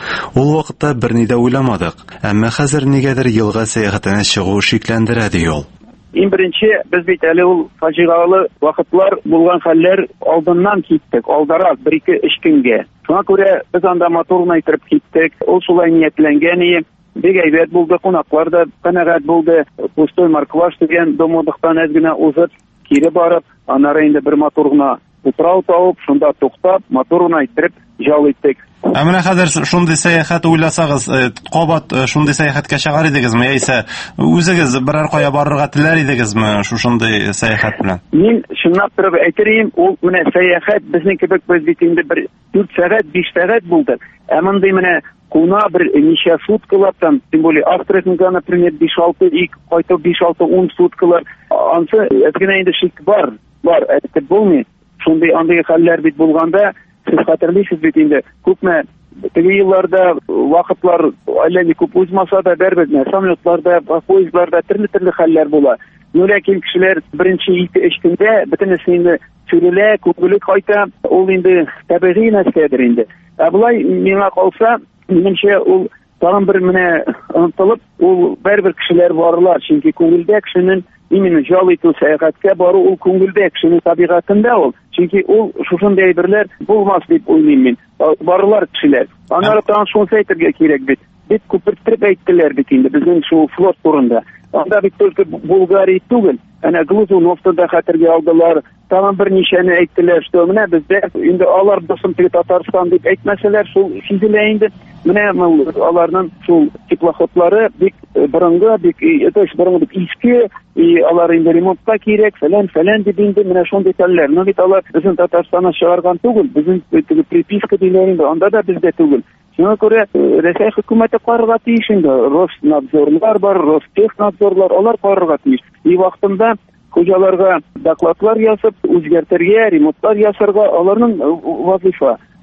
Ул вакытта берни дә уйламадык, әмма хәзер нигәдер елга сәяхәтенә чыгу шикләндерә ди ул. Иң беренче, без бит әле ул фаҗигалы вакытлар булган хәлләр алдыннан киттек, алдарак 1-2-3 көнгә. Шуңа күрә без анда моторны итеп киттек. Ул шулай ниятләнгән иде. Бик әйбәт булды, кунаклар да канәгать булды. Пустой Маркваш дигән домодыктан әзгенә узып, кире барып, аннары инде бер моторына утрау тауып, шунда туктап, моторны итеп жал иттек. Ә менә хәзер шундый сәяхәт уйласагыз, кабат шундый сәяхәткә чыгар идегезме, яисә үзегез берәр кая барырга теләр идегезме шундый сәяхәт белән? Мин чынлап турып әйтерим, ул менә сәяхәт безнең кебек без бит инде бер 4 сәгать, 5 сәгать булды. Ә мондый менә куна бер ничә суткалар там, тем более Австрияда, например, 5-6 и кайтып 5-6-10 суткалар. Ансы әзгенә инде шик бар, әйтеп булмый. Шундый андый хәлләр бит булганда, сез хәтерлисез бит инде. Күпме теге елларда вакытлар әллә ни күп узмаса да, бәрбез самолетларда, поездларда төрле хәлләр була. Ләкин кешеләр беренче 2-3 көндә бөтенесе инде сүрелә, күңеле кайта, ул инде табигый нәрсәдер инде. Ә булай миңа калса, минемчә ул тагын бер менә онытылып, ул бәрбер кешеләр барылар, чөнки күңелдә кешенең именно жал итү сәяхәткә бару ул күңелдә кешенең табигатында ул. Чөнки ул шушындай әйберләр булмас дип уйлыйм мин. Барылар кешеләр. Аннары тагын шуны әйтергә кирәк бит. Бит күпертеп әйттеләр бит инде безнең шул флот турында. Анда бит только Булгария түгел, әнә Глазуновты да хәтергә алдылар. Тагын бер ничәне әйттеләр, что менә бездә инде алар бусым Татарстан дип әйтмәсәләр, шул сизелә инде. Менә аларның шул теплоходлары бик борынгы, бик борынгы бик иске, алар инде ремонтка кирәк, фәлән дип инде менә шундый хәлләр. Но бит алар безнең Татарстаннан чыгарган түгел, безнең приписка диләр инде, анда да бездә түгел. Шуңа күрә Россия хөкүмәте карарга тиеш инде. Роснадзорлар бар, Ростехнадзорлар, алар карарга тиеш. И вакытында хуҗаларга докладлар ясап, үзгәртергә, ремонтлар ясарга аларның вазифа.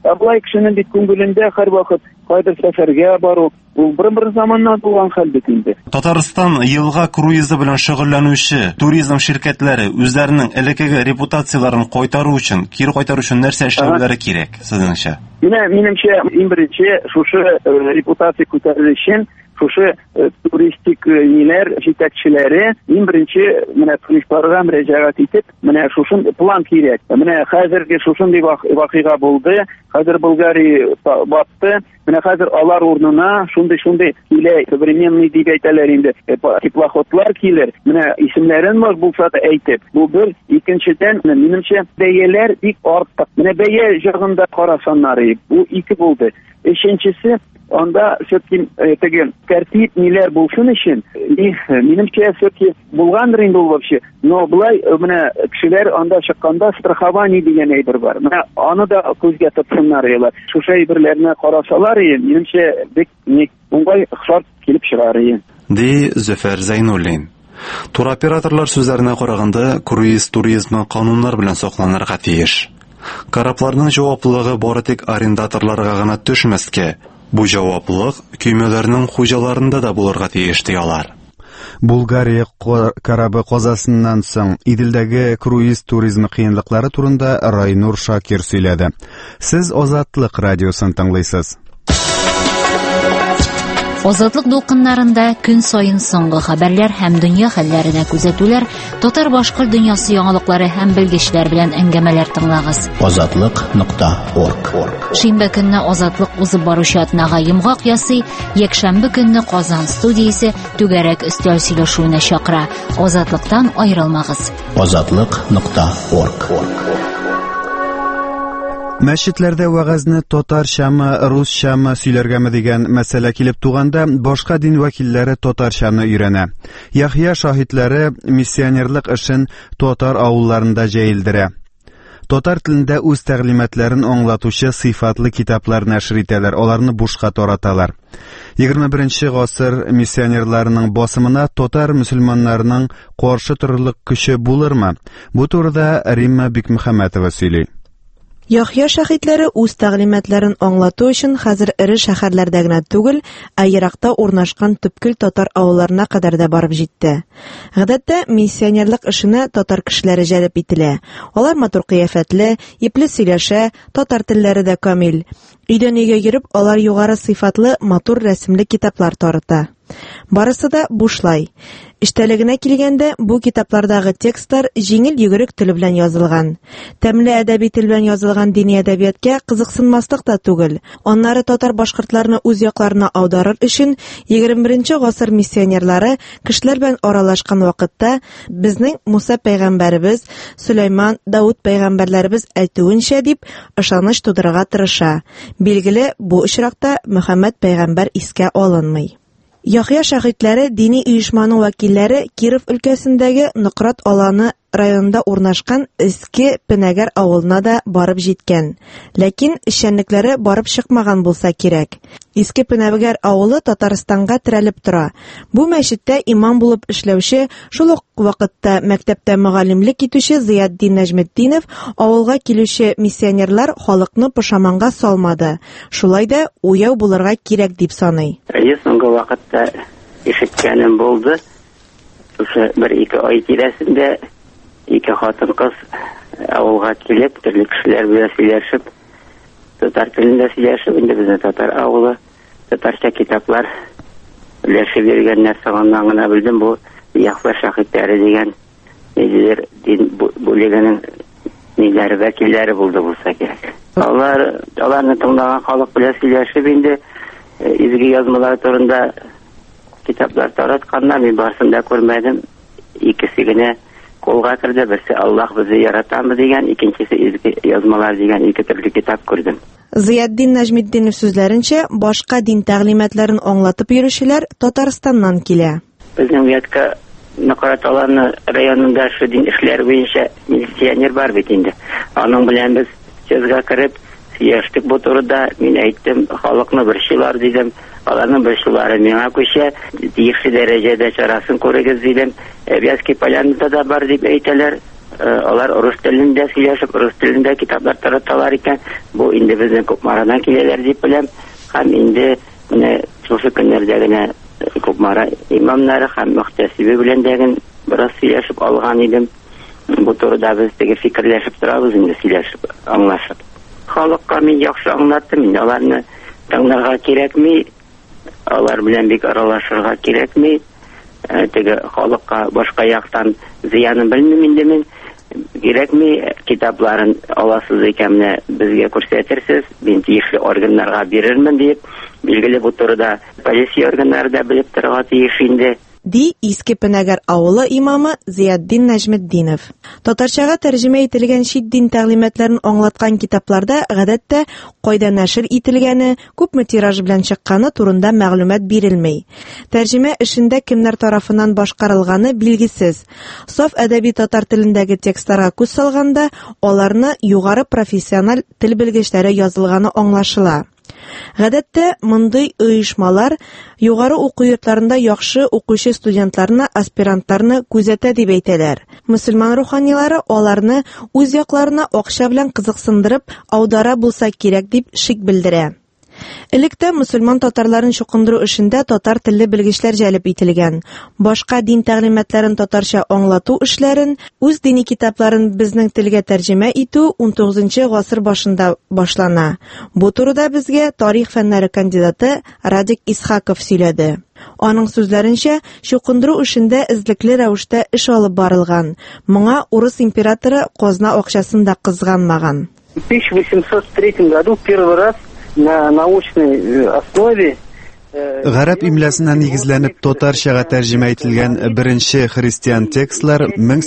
Аблай кешенең бит күңелендә һәрвакыт кайдыр сәфәргә бару, ул бер заманнан булган хәл бит инде. Татарстан елга круизы белән шөгыльләнүче туризм ширкәтләре үзләренең элеккеге репутацияларын кайтару өчен, кире кайтару өчен нәрсә эшләүләре кирәк, сезнеңчә? Минемчә, иң беренче шушы репутация күтәрү өчен шушы туристик ниләр җитәкчеләре иң беренче менә туристларга мөрәҗәгать итеп, менә шушы план кирәк. Менә хәзерге шушындый вакыйга булды, хәзер Болгария батты, менә хәзер алар урынына шундый килә, современный дип әйтәләр инде, теплоходлар килер. Менә исемнәрен булса да әйтеп. Бу бер, икенчедән, минемчә, бәяләр бик артык. Менә бәя җагында карасаннары, бу ике булды. Өченчесе, анда все-таки теге тәртип ниләр булсын өчен, минемчә все-таки булгандыр инде ул вообще. Но булай менә кешеләр анда чыкканда страхование дигән әйбер бар. Менә аны да күзгә тотсыннар елар. Шушы әйберләрне карасалар, минемчә бик уңай шарт килеп чыгар. Ди Зөфәр Зайнуллин. Туроператорлар сүзләренә караганда, круиз туризмы кануннар белән сакланырга тиеш. Корабларның җаваплылыгы бары тик арендаторларга гына төшмәскә, бу җаваплылык көймәләрнең хуҗаларында да булырга тиеш диялар. Булгария корабы казасыннан соң Иделдәге круиз туризмы кыенлыклары турында Райнур Шакир сөйләде. Сез Азатлык радиосын тыңлыйсыз. Азатлык дулкыннарында көн сайын соңгы хәбәрләр һәм дөнья хәлләренә күзәтүләр, татар-башкорт дөньясы яңалыклары һәм белгечләр белән әңгәмәләр тыңлагыз. Азатлык.орг. Шимбә көнне Азатлык узып баручы атнага йомгак ясый, якшәмбе көнне Казан студиясе түгәрәк өстәл сөйләшүенә чакыра. Азатлыктан аерылмагыз. Азатлык.орг. Мәчетләрдә вәгазьне татарчамы, русчамы сөйләргәме дигән мәсьәлә килеп туганда, башка дин вәкилләре татарчаны өйрәнә. Яхья шаһитләре миссионерлык эшен татар авылларында җәелдерә. Татар телендә үз тәгълиматларын аңлатучы сыйфатлы китаплар нәшр итәләр, аларны бушка тараталар. 21 гасыр миссионерларының басымына татар мөселманнарының каршы торырлык көче булырмы? Бу турыда Римма Бикмөхәммәтова сөйли. Яхья шаһитләре үз тәгълиматларын аңлату өчен хәзер ире шәһәрләрдә генә түгел, еракта урнашкан төпкел татар авылларына кадәр дә барып җитте. Гадәттә, миссионерлык эшенә татар кешеләре җәлеп ителә. Алар матур кыяфәтле, ипле сөйләшә, татар телләре дә камил. Өйдән өйгә йөреп, алар югары сыйфатлы, матур рәсемле китаплар тарата. Барысы да бушлай. Эштәлегенә килгәндә, бу китаплардагы текстлар җиңел йөгерек тел белән язылган. Тәмле әдәби тел белән язылган дини әдәбиятка кызыксынмаслык та түгел. Аннары татар-башкортларны үз якларына аударыр өчен 21 гасыр миссионерлары кешеләр белән аралашкан вакытта безнең Муса пәйгамбәребез, Сөләйман, Давуд пәйгамбәрләребез әйтүенчә дип ышаныч тудырырга тырыша. Билгеле, бу очракта Мөхәммәд пәйгамбәр искә алынмый. Яхья шаһитләре дини оешманың вәкилләре Киров өлкәсендәге Нократ аланы районында урнашкан Иске Пенәгәр авылына да барып җиткән. Ләкин эшчәнлекләре барып чыкмаган булса кирәк. Иске Пенәгәр авылы Татарстанга терәлеп тора. Бу мәчеттә имам булып эшләүче, шул ук вакытта мәктәптә мөгаллимлек итүче Зиятдин Нәҗметдинов авылга килүче миссионерлар халыкны пошаманга салмады. Шулай да уяу булырга кирәк дип саный. Соңгы вакытта ишеткәнем булды. Шушы 1-2 ай тирәсендә ике хатын-кыз авылга килеп, төрле кешеләр белән сөйләшеп, татар телендә сөйләшеп, инде безнең татар авылы, татарча китаплар өләшеп биргәннәр, соңыннан гына белдем, бу Яхья шаһитләре дигән дин бүлегенең ниләре вәкилләре булды булса кирәк. Аларны тыңлаган халык белән сөйләшеп, инде изге язмалар турында китаплар таратканнар, мин барсын да күрмәдем. Икесе генә колга керде, берсе Аллаһ безне яратамы дигән, икенчесе изге язмалар дигән ике төрле китап күрдем. Зиятдин Нәҗметдинов сүзләренчә, башка дин тәгълиматларын аңлатып йөрүчеләр Татарстаннан килә. Безнең уятка Нократ аланы районында шу дин эшләре буенча миссионер бар бит инде. Аның белән без сөзгә кереп, сөйләштек бу турыда. Мин әйттем, халыкны борчылар дидем. Аларның борчулары миңа күчә, тиешле дәрәҗәдә чарасын күрегез дидем. Вязки полянында да бар дип әйтәләр. алар рус телендә сөйләшеп, рус телендә китаплар тараталар икән. Бу инде безнең Кукмарадан киләләр дип беләм. Һәм инде менә шушы көннәрдә генә Кукмара имамнары һәм мөхтәсибе белән дә бераз сөйләшеп алган идем. Бу турыда без теге фикерләшеп торабыз инде, сөйләшеп, аңлашып. Халыкка мин яхшы аңлаттым, инде аларны тыңларга кирәкми, алар белән бик аралашырга кирәкми. Теге халыкка башка яктан зыянын белмим инде мин. Кирәкми, китапларын аласыз икән, менә безгә күрсәтерсез, мин тиешле органнарга бирермен дип, билгеле бу турыда полиция органнары да белеп торырга тиеш инде. Ди Иске Пенәгәр авылы имамы Зияддин Нәҗметдинов. Татарчага тәрҗемә ителгән чит дин тәгълиматларын аңлаткан китапларда гадәттә кайда нәшер ителгәне, күпме тираж белән чыкканы турында мәгълүмат бирелмәй. Тәрҗемә эшендә кемнәр тарафыннан башкарылганы билгесез. Саф әдәби татар телендәге текстларга күз салганда, аларны югары профессиональ тел белгечләре язылганы аңлашыла. Гадәттә, мондый оешмалар югары уку йортларында яхшы укучы студентларны, аспирантларны күзәтә дип әйтәләр. Мөселман руханилары аларны үз якларына акча белән кызыксындырып аудара булса кирәк дип шик белдерә. Электә мөселман татарларын чукындыру эшендә татар телле белгечләр җәлеп ителгән. Башка дин тәгълиматларын татарча аңлату эшләрен, үз дини китапларын безнең телгә тәрҗемә итү 19 гасыр башында башлана. Бу турыда безгә тарих фәннәре кандидаты Радик Исхаков сөйләде. Аның сүзләренчә, чукындыру эшендә эзлекле рәвештә эш алып барылган. Моңа урыс императоры казна акчасын да кызганмаган. В 1803 году первый раз на научной основе Гарәп имләсенә нигезләнеп татарчага тәрҗемә ителгән беренче христиан текстлар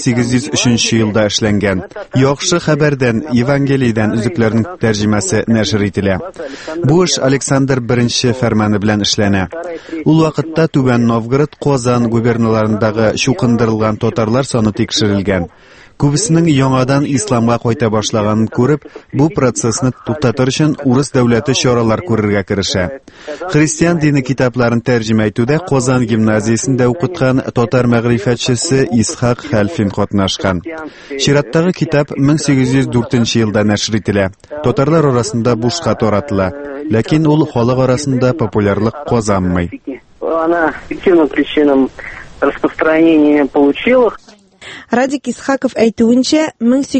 1803 елда эшләнгән. Яхшы хәбәрдән, Евангелиядән үзекләрнең тәрҗемәсе нәшер ителә. Бу эш Александр I фәрманы белән эшләнә. Ул вакытта Түбән Новгород, Казан губерналарындагы чукындырылган татарлар саны тикшерелгән. Күбесенең яңадан исламга кайта башлаганын күреп, бу процессны туктатыр өчен урыс дәүләте чаралар күрергә керешә. Христиан дине китапларын тәрҗемә итүдә Казан гимназиясендә укыткан татар мәгърифәтчесе Исхак Хәлфин катнашкан. Чираттагы китап 1804 елда нәшер ителә. Татарлар арасында бушка таратыла, ләкин ул халык арасында популярлык казанмый. Она объективным причинам распространения получила. Радик Исхаков әйтүенчә,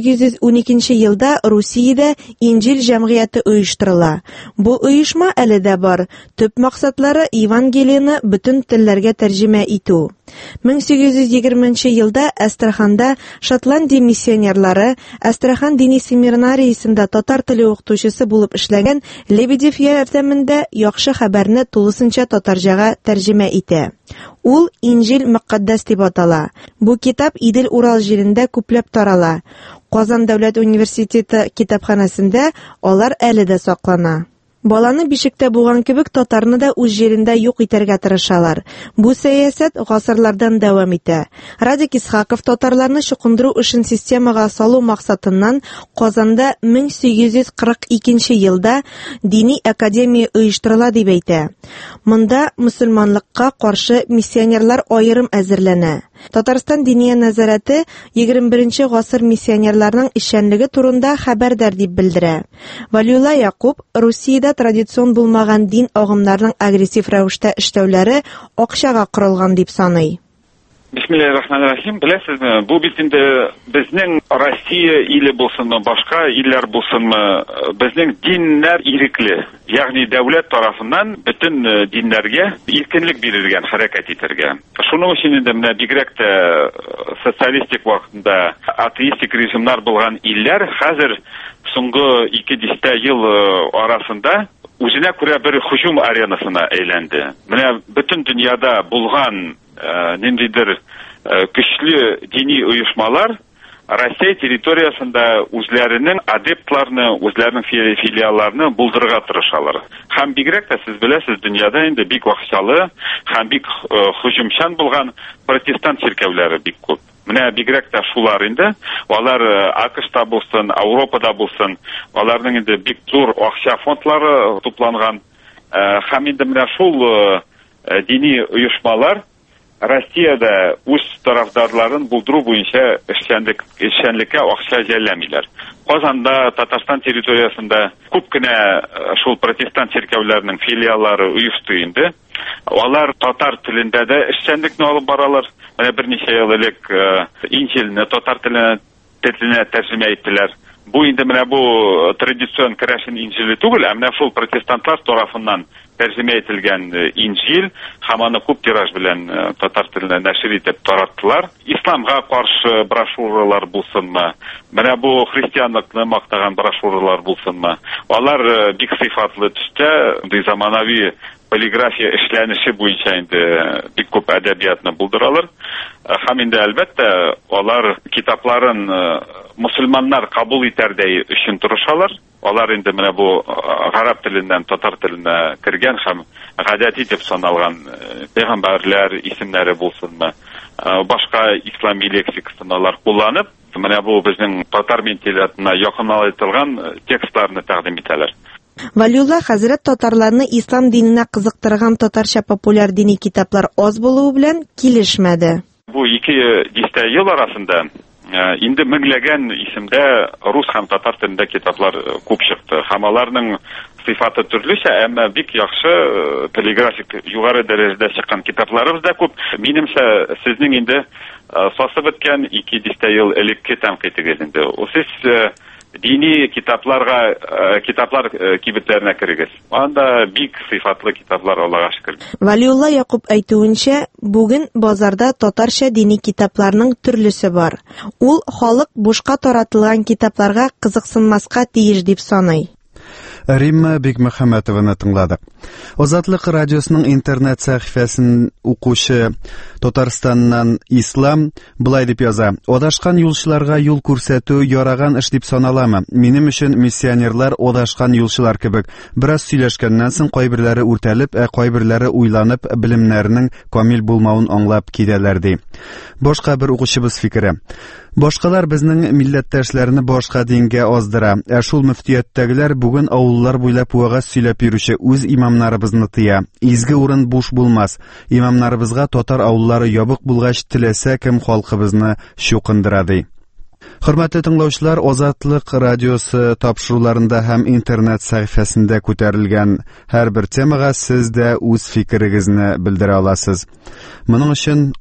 1812 елда Русиядә Инҗил җәмгыяте оештырыла. Бу оешма әле дә бар. Төп максатлары Евангелияны бөтен телләргә тәрҗемә итү. 1820 елда Астраханда Шотландия миссионерлары Астрахан дини семинариясендә татар теле укытучысы булып эшләгән Лебедев ярдәмендә яхшы хәбәрне тулысынча татарчага тәрҗемә итә. Ул Инҗил мөкаддәс дип атала. Бу китап Идел Урал җирендә күпләп тарала. Казан дәүләт университеты китапханәсендә алар әле дә саклана. Баланы бишектә булган кебек татарны да үз җирендә юк итәргә тырышалар. Бу сәясәт гасырлардан дәвам итә. Радик Исхаков татарларны чукындыру эшен системага салу максатыннан Казанда 1842 елда дини академия оештырыла дип әйтә. Монда мөселманлыкка каршы миссионерлар аерым әзерләнә. Татарстан Диния нәзарәте 21 гасыр миссионерларның эшчәнлеге турында хәбәрдар дип белдерә. Валиулла Якуб Русиядә традицион булмаган дин агымнарының агрессив рәвештә эшләүләре акчага корылган дип саный. Бисмиллахир-рахманир-рахим. Беләсезме, бу бит инде безнең Россия иле булсынмы, башка илләр булсынмы, безнең диннәр ирекле. Ягъни дәүләт тарафыннан бөтен диннәргә иркенлек бирелгән, хәрәкәт итәргә. Шуның өчен инде менә бигрәк тә социалистик вакытында атеистик режимнар булган илләр хәзер соңгы 2 ел арасында үзенә күрә бер һөҗүм аренасына әйләнде. Менә бөтен дөньяда булган ниндидер көчле дини оешмалар Россия территориясында үзләренең адептларны, үзләренең филиалларны булдырырга тырышалар. Һәм бигрәк тә сез беләсез, дөньяда инде бик вакытлы һәм бик һөҗүмчән булган протестант церкәүләре бик күп. Менә бигрәк тә шулар инде, алар АКШта булсын, Европада булсын, аларның инде бик зур акча фондлары тупланган. Һәм инде менә шул дини оешмалар Россиядә үз тарафдарларын булдыру буенча эшчәнлеккә акча жәлләмиләр. Казанда, Татарстан территориясында күп кенә шул протестант церковьләренең филиаллары оешты инде. Алар татар телендә дә эшчәнлекне алып баралар. Менә берничә ел элек Инҗилне татар теленә тәрҗемә иттеләр. Бу инде менә бу традицион керәшен Инҗиле түгел, ә менә шул протестантлар тарафыннан тәрҗемә ителгән Инҗил һәм аны күп тираж белән татар теленә нәшер итеп тараттылар. Исламга каршы брошюралар булсынмы, менә бу христианлыкны мактаган брошюралар булсынмы, алар бик сыйфатлы төстә заманави полиграфия эшләнеше буенча инде бик күп әдәбиятны булдыралар. Һәм инде әлбәттә алар китапларын мусульманнар кабул итәрдәй өчен тырышалар. Алар инде менә бу гарәп теленнән татар теленә кергән һәм гадәти дип саналган пәйгамбәрләр исемнәре булсынмы, башка ислами лексикасын алар кулланып, менә бу безнең татар менталитетына якынлаштырылган текстларны тәкъдим итәләр. Валиулла хәзрәт татарларны ислам диненә кызыктырган татарча популяр дини китаплар аз булуы белән килешмәде. Бу 2 ел арасында инде меңләгән исемдә рус һәм татар телендә китаплар күп чыкты. Һәм аларның сыйфаты төрлечә, әмма бик яхшы полиграфик югары дәрәҗәдә чыккан китапларыбыз да күп. Минемчә, сезнең инде сасы беткән 2 ел элекке тәнкыйтегез инде. Сез дини китаплар кибетләренә кирегез. Анда бик сыйфатлы китаплар, Аллага шөкер. Валиулла Якуб әйтүенчә, бүген базарда татарча дини китапларның төрлесе бар. Ул халык бушка таратылган китапларга кызыксынмаска тиеш дип саный. Римма Бикмөхәммәтованы тыңладык. Азатлык радиосының интернет сәхифәсен укучы Татарстаннан Ислам булай дип яза: "Адашкан юлчыларга юл күрсәтү яраган эш дип саналамы? Минем өчен миссионерлар адашкан юлчылар кебек. Бераз сөйләшкәннән соң кайберләре үртәлеп, кайберләре уйланып, белемнәренең камил булмавын аңлап китәләр" ди. Башка бер укучыбыз фикере: "Башкалар безнең милләттәшләрне башка дингә аздыра. Шул мөфтияттәгеләр бүген авыллар буйлап вагаз сөйләп йөрүче үз имамнарыбызны тыя. Изге урын буш булмас. Имамнарыбызга татар авыллары ябык булгач теләсә кем халкыбызны чукындыра" ди. Хөрмәтле тыңлаучылар, Азатлык радиосы тапшыруларында һәм интернет сәхифәсендә күтәрелгән һәрбер темага сез дә үз фикерегезне белдерә аласыз. Моның өчен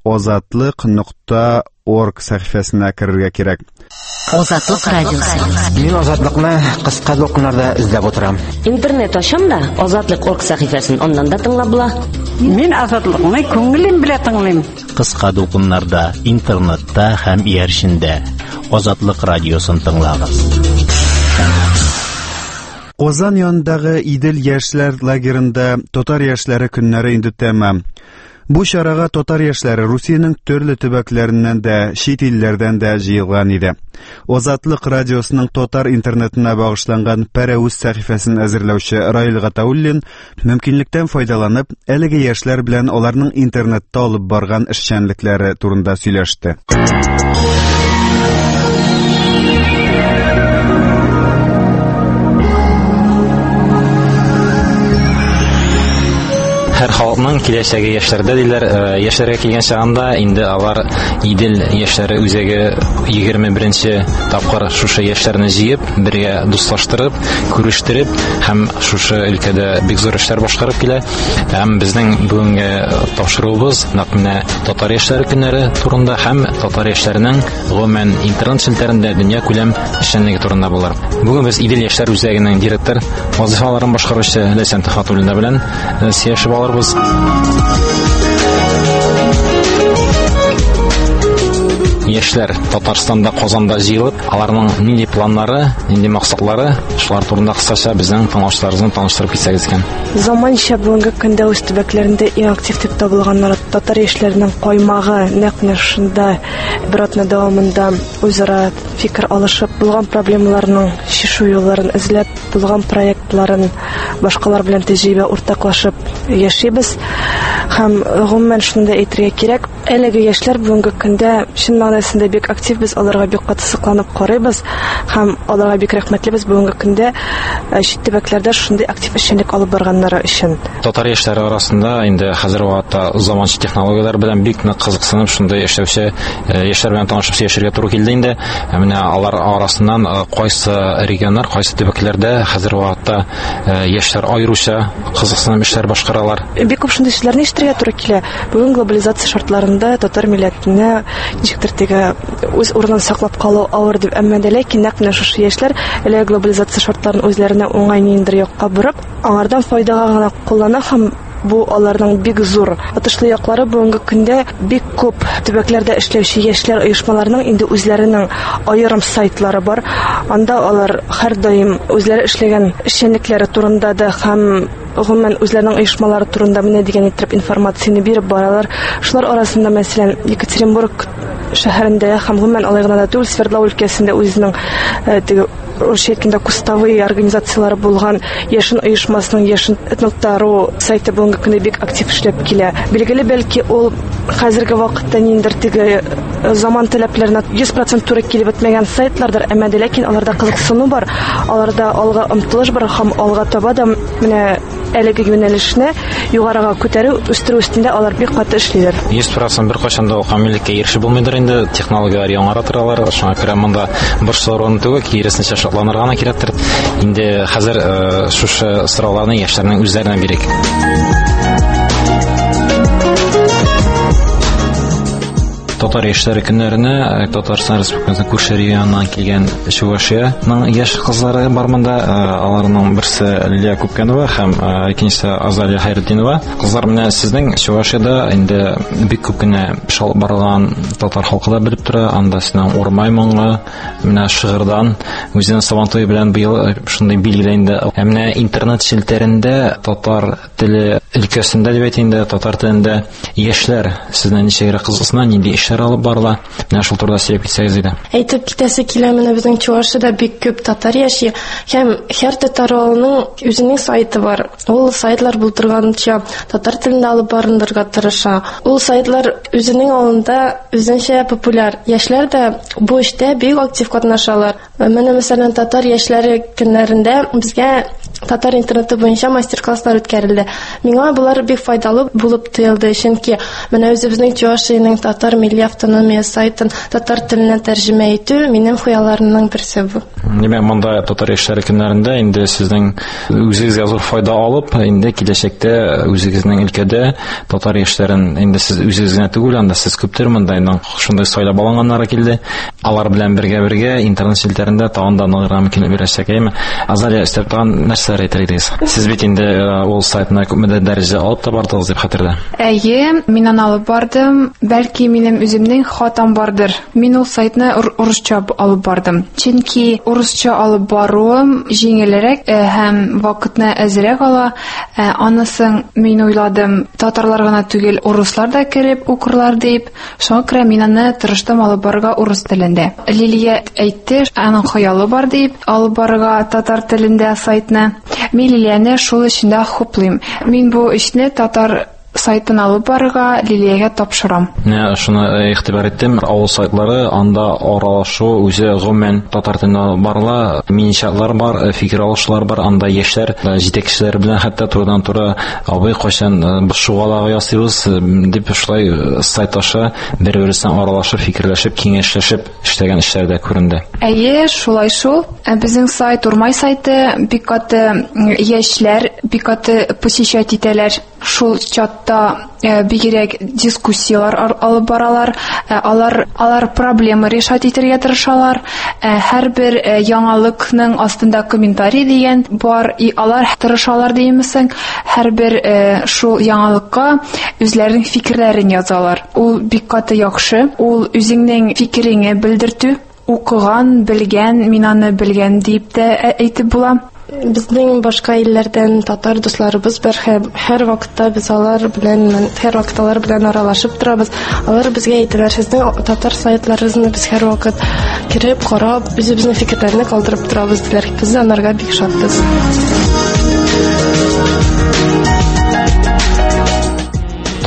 azatliq.org сәхифәсенә керергә кирәк. Азатлык радиосы. Мин Азатлыкны кыска документарда эзләп утырам. Интернет ачам да Азатлык.org сәхифәсен аннан да тыңлап була. Мин Азатлыкны күңелем белән тыңлыйм. Кыска документарда, интернетта һәм иярчендә Азатлык радиосын тыңлагыз. Казан янындагы Идел яшьләр лагерында татар яшьләре көннәре инде тәмам. Бу чарага татар яшьләре Русиянең төрле төбәкләреннән дә, чит илләрдән дә җыелган иде. Азатлык радиосының татар интернетына багышланган Пәрәүз сәхифәсен әзерләүче Раил Гатауллин мөмкинлектән файдаланып, әлеге яшьләр белән аларның интернетта алып барган эшчәнлекләре турында сөйләште. Һәр халыкның киләчәге яшьләрдә диләр. Яшьләргә килгән чагында инде алар Идел яшьләре үзәге 21-нче тапкыр шушы яшьләрне җыеп, бергә дуслаштырып, күрештереп һәм шушы өлкәдә бик зур эшләр башкарып килә. Һәм безнең бүгенге тапшыруыбыз нәкъ менә татар яшьләре көннәре турында һәм татар яшьләренең гомумән интернет челтәрендә дөнья күләм эшчәнлеге турында булыр. Бүген без Идел яшьләр үзәгенең директор вазифаларын башкаручы Ләйсән Тәхатуллина белән сөйләшеп алырбыз. Яшьләр Татарстанда, Казанда җыелып, аларның нинди планнары, нинди максатлары, шулар турында кыскача безнең тыңлаучыларыбызны таныштырып китсәгез икән. Заманча бүгенге көндә үз төбәкләрендә иң актив дип табылганнар татар яшьләренең каймагы, нәкъ шунда бер атна дәвамында үзара фикер алышып, булган проблемаларның чишү юлларын эзләп, булган проектларын башкалар белән тәҗрибә уртаклашып яшибез. Һәм гомумән шунда әйтергә кирәк, Әлеге яшьләр бүгенге көндә чын мәгънәсендә бик актив, без аларга бик каты сакланып карыйбыз һәм аларга бик рәхмәтлебез бүгенге көндә чит төбәкләрдә шундый актив эшчәнлек алып барганнары өчен. Татар яшьләре арасында инде хәзер вакытта заманча технологиялар белән бик нык кызыксынып шундай эшләүче яшьләр белән танышып яшәргә туры килде инде. Менә алар арасыннан кайсы регионнар, кайсы төбәкләрдә хәзер вакытта яшьләр аеруча кызыксынып эшләр башкаралар. Бик күп шундый эшләрне ишетергә туры килә. Бүген глобализация шартларында татар милләтенә ничектер теге үз урынын саклап калу авыр дип, әмма дә ләкин нәкъ менә шушы яшьләр әле глобализация шартларын үзләренә уңай ниндер якка борып, аңардан файдага гына куллана һәм бу аларның бик зур атышлы яклары. Бүгенге көндә бик күп төбәкләрдә эшләүче яшьләр оешмаларының инде үзләренең аерым сайтлары бар. Анда алар һәр даим үзләре эшләгән эшчәнлекләре турында да һәм гомумән үзләренең оешмалары турында менә дигән итеп информацияны биреп баралар. Шулар арасында мәсәлән Екатеринбург шәһәрендә һәм гомумән алай гына да түгел, Свердловск өлкәсендә үзенең теге Рушейкинда кустовые организациялары булган Яшин оешмасының Яшин.ру сайты бүгенге көндә бик актив эшләп килә. Билгеле, бәлки ул хәзерге вакытта ниндер теге заман таләпләренә 100% туры килеп бетмәгән сайтлардыр, әмма дә ләкин аларда кызыксыну бар, аларда алга омтылыш бар һәм алга таба да менә әлеге юнәлешне югарыга күтәрү, үстерү өстендә алар бик каты эшлиләр. 100% беркайчан да камиллеккә ирешеп булмыйдыр инде, технологиялар яңаратыралар, шуңа күрә монда бер сорын түгел, киресенчә шатланырга гына кирәктер. Инде хәзер шушы сорауларны яшьләрнең үзләренә бирик. Татар яшьләре көннәренә Татарстан Республикасының күрше районыннан килгән Чувашияның яшь кызлары бар монда. Аларның берсе Лилия Күпкәнова һәм икенчесе Азалия Хайретдинова. Кызлар, менә сезнең Чувашиядә инде бик күп кенә шал барган татар халкы да белеп тора. Анда сезнең Урмай моңы, менә шигырьдан үзенең Сабантуй белән быел шундый билгеле инде. Менә интернет челтәрендә татар теле өлкәсендә дип әйтәйин, татар телендә яшьләр сезнең ничегрәк кызыксына, нинди алып барыла. Менә шул турыда сөйләп китсәгез иде. Әйтеп китәсе килә, менә безнең Чувашиядә бик күп татар яши. Һәм һәр татар авылының үзенең сайты бар. Ул сайтлар булдырганча татар телендә алып барындырга тырыша. Ул сайтлар үзенең авылында үзенчә популяр. Яшьләр дә бу эштә бик актив катнашалар. Менә мәсәлән татар яшьләре көннәрендә безгә татар интернеты буенча мастер-класслар үткәрелде. Миңа булар бик файдалы булып тоелды, чөнки менә үзебезнең Чувашиянең татар милли автономия сайтын татар теленә тәрҗемә итү минем хыялларымның берсе бу. Нимә монда татар яшьләре көннәрендә инде сезнең үзегезгә зур файда алып, инде киләчәктә үзегезнең өлкәдә татар яшьләрен инде сез үзегезгә түгел, анда сез күптер монда шундай сайлап алганнары килде. Алар белән бергә интернет челтәрендә тагын да ныграк мөмкинлек бирәчәк. Азалия, өстәп торган нәрсәләр әйтер идегез? Сез бит инде ул сайтына күпмедер дәрәҗә алып та бардыгыз дип хәтердә. Әйе, мин аны алып бардым. Бәлки минем үземнең хатам бардыр. Мин ул сайтны урысча алып бардым. Чөнки урысча алып баруым җиңелрәк һәм вакытны әзрәк ала. Анысын мин уйладым, татарлар гына түгел, урыслар да кирип укырлар дип. Шуңа күрә мин аны тырыштым алып барырга урыс телендә. Лилия әйтте, аның хыялы бар дип, алып барырга татар телендә сайтны. Мин Лилияне шул эчендә хуплыйм. Мин бу эшне татар сайтын алып барырга Лилиягә тапшырам. Менә шуны игътибар иттем. Авыл сайтлары, анда аралашу үзе гомумән татар телендә барыла. Минчатлар бар, фикер алышлар бар, анда яшьләр, җитәкчеләр белән хәтта турыдан-туры абый кайчан без шугалага ясыйбыз дип шулай сайтташа бер-берсен аралашып, фикерләшеп, киңәшләшеп эшләгән эшләр дә күренде. Әйе, шулай шул. Безнең сайт, Урмай сайты, бик каты яшьләр, бик каты посещать итәләр. Шул чатта бигрәк дискуссиялар алып баралар. Алар проблема решать итәргә тырышалар. Һәрбер яңалыкның астында комментарий дигән бар, алар тырышалар димесең. Һәрбер шул яңалыкка үзләренең фикерләрен язалар. Ул бик каты яхшы. Ул үзеңнең фикереңне белдертү, укыган, белгән, мин аны белгән дип тә әйтеп була. Безнең башка илләрдән татар дусларыбыз бар, һәр вакытта без алар белән аралашып торабыз. Алар безгә әйтәләр, сезнең татар сайтларыгызны без һәр вакыт киреп, карап, үзебезнең фикерләрне калдырып торабыз диләр. Без анарга бик шатбыз.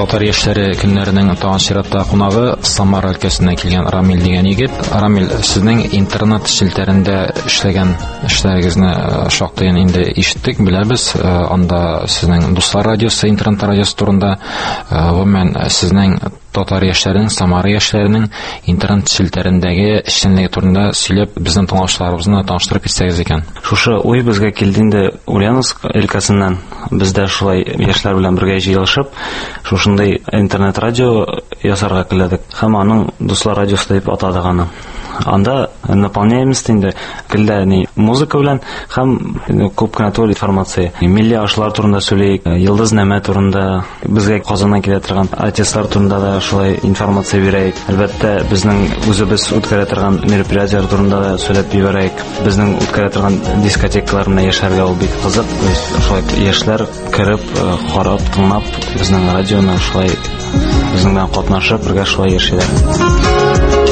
Татар яшьләре көннәренең тагын чиратта кунагы Самар өлкәсеннән килгән Рамил дигән егет. Рамил, сезнең интернет челтәрендә эшләгән эшләрегезне шактый инде ишеттек, беләбез. Анда сезнең дуслар радиосы, интернет радиосы турында, гомумән сезнең татар яшьләренең, Самар яшьләренең интернет челтәрендәге эшчәнлеге турында сөйләп, безнең тыңлаучыларыбызны таныштырып китсәгез икән. Шушы уй безгә килде инде Ульяновск өлкәсеннән. Без дә шулай яшьләр белән бергә җыелышып, шушындай интернет радио ясарга теләдек. Һәм аның дуслар радиосы дип атадык аны. Анда наполняемыз инде килдә музыка белән һәм күп кенә түгел информация. Милли ашлар турында сөйләйек, Йылдыз Нәмә турында, безгә Казаннан килә торган артистлар турында да шулай информация бирәйек. Әлбәттә, безнең үзебез үткәрә торган мероприятиялар турында да сөйләп бирәйек. Безнең үткәрә торган дискотекалар менә яшәргә ул бик кызык. Шулай яшьләр кереп, карап, тыңлап, безнең радионы шулай безнең белән катнашып, бергә шулай яшиләр.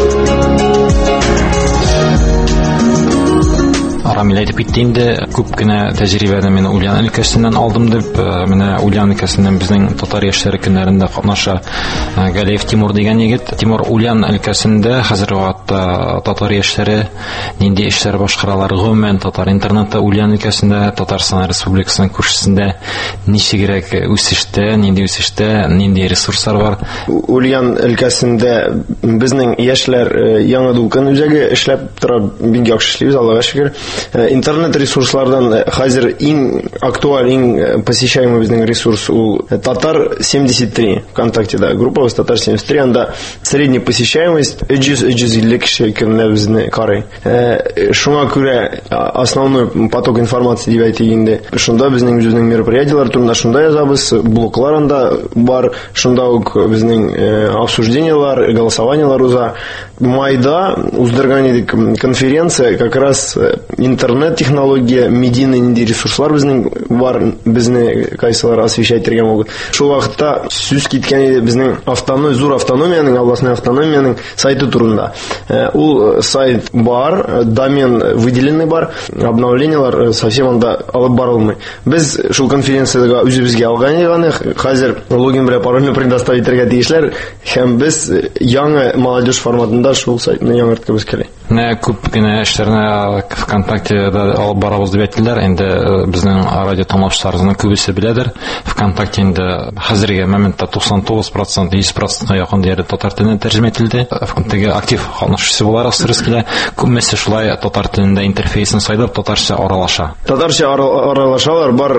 Рамил әйтеп китте инде, күп кенә тәҗрибәне мен Ульян өлкәсеннән алдым дип, менә Ульян өлкәсеннән безнең татар яшьләре көннәрендә катнаша Галиев Тимур дигән егет. Тимур, Ульян өлкәсендә хәзерге вакытта татар яшьләре нинди эшләр башкаралар? Гомумән татар интернеты Ульян өлкәсендә, Татарстан Республикасының күршесендә ничегрәк үсештә, нинди ресурслар бар? Ульян өлкәсендә безнең яшьләр яңа дулкын үзәге эшләп тора, бик яхшы эшлибез, Аллага шөкер. Интернет ресурслардан хәзер иң актуаль, иң посещаемый безнең ресурс ул Татар 73. ВКонтактеда группабыз Татар 73, анда средняя посещаемость 350 кеше кемне безне карый. Шуңа күрә основной поток информации дип әйтик инде. Шунда безнең мероприятиялар турында шунда язабыз, блоглар анда бар, шунда ук безнең обсуждениялар, голосованиялар уза. Майда уздырган идек конференция, как раз интернет-технология, медийный нинди ресурслар безнең бар, безне кайсылар освещать итәргә могут. Шул вакытта сүз киткән иде безнең зур автономияның, областной автономияның сайты турында. Ул сайт бар, домен выделенный бар, обновлениялар совсем анда алып барылмый. Без шул конференциягә үзебезгә алган идек, хәзер логин белән парольне предоставить итәргә тиешләр, һәм без яңа молодежь форматында шул сайтны яңартабыз кирәк. Күп кенә эшләрне ВКонтактеда алып барабыз дип әйттеләр. Инде безнең радио тыңлаучыларыбызның күбесе беләдер. ВКонтакте инде хәзергә моментта 99%, 100%-ка якын диярә татар теленә тәрҗемә ителде. ВКонтактега актив катнашучы буларак сырыс килә. Күбесе шулай татар телендә интерфейсын сайлап татарча аралаша. Татарча аралашалар, бар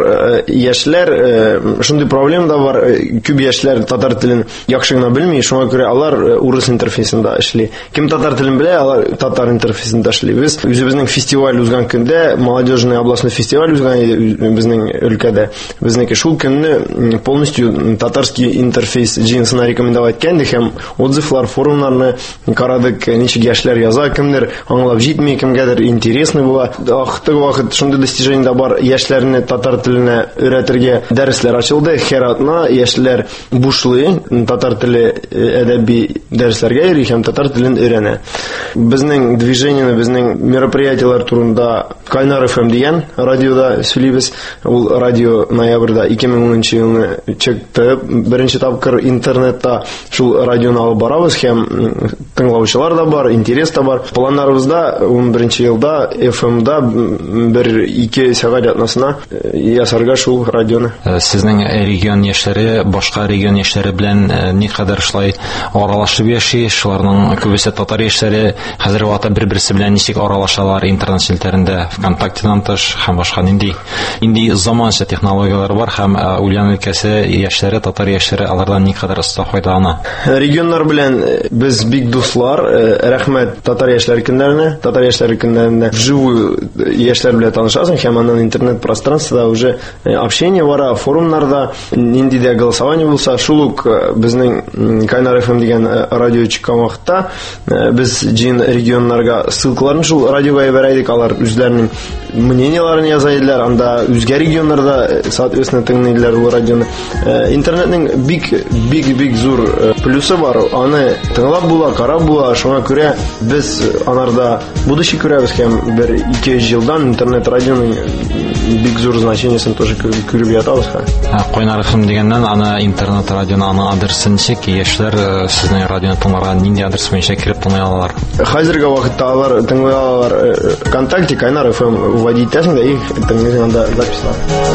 яшьләр, шундый проблема да бар. Күп яшьләр татар телен яхшы гына белми, шуңа күрә алар урыс интерфейсында эшли. Кем татар телен белә, алар татар интерфейсында эшли. Без үзебезнең фестиваль узган көндә, молодежный областной фестиваль узган безнең өлкәдә. Безнеке шул көнне полностью татарский интерфейс җинсына рекомендовать иткән, һәм отзывлар, форумнарны карадык, ничек яшьләр яза, кемнәр аңлап җитми, кемгәдер интересный була. Актык вакыт шундый достижение да бар, яшьләрне татар теленә өйрәтергә дәресләр ачылды. Хәратна яшьләр бушлый татар теле әдәби дәресләргә йөри һәм татар телен өйрәнә. Безнең движениене, безнең мероприятиялар турында Кайнар FM дигән радиода сөйлибез. Ул радио ноябрьдә 2010 елны чыкты. Беренче тапкыр интернетта шул радионы алып барабыз һәм тыңлаучылар да бар, интерес та бар. Планнарыбызда 11 елда FM-да 1-2 сәгать атнасына ясарга шул радионы. Сезнең регион яшьләре башка регион яшьләре белән никадәр шулай аралашып яши? Шуларның күбесе татар яшьләре хәзерге вакытта бер-берсе белән ничек аралашалар интернет челтәрендә, ВКонтактедан тыш һәм башка нинди заманча технологиялар бар һәм Ульян өлкәсе яшьләре, татар яшьләре алардан никадәр оста файдалана? Регионнар белән без бик дуслар. Рәхмәт татар яшьләре көннәренә. Татар яшьләре көннәрендә вживую яшьләр белән танышасың һәм аннан интернет пространствода уже общение бара, форумнарда нинди дә голосование булса, шул ук безнең Кайнар FM дигән радио чыккан вакытта без җин регионнарга ссылкаларын шул радиога җибәрә идек, алар үзләренең мнениеларын язайлар, анда үзгә регионнарда соответственно тыңлыйлар ул радионы. Интернетның бик зур плюсы бар. Аны тыңлап була, карап була. Шуңа күрә без анарда будущий күрәбез һәм 1-2 елдан интернет радионың бик зур значениесен тоже күреп ятабыз. Кайнар FM дигәннән аны интернет радионы аны адресын ничек яшьләр сезнең радионы тыңларга нинди адрес буенча кирип тыңлый алалар? Хәзерге вакытта алар тыңлый алалар ВКонтакте Кайнар FM вводить итәсең дә их тыңлыйсың анда записьлар.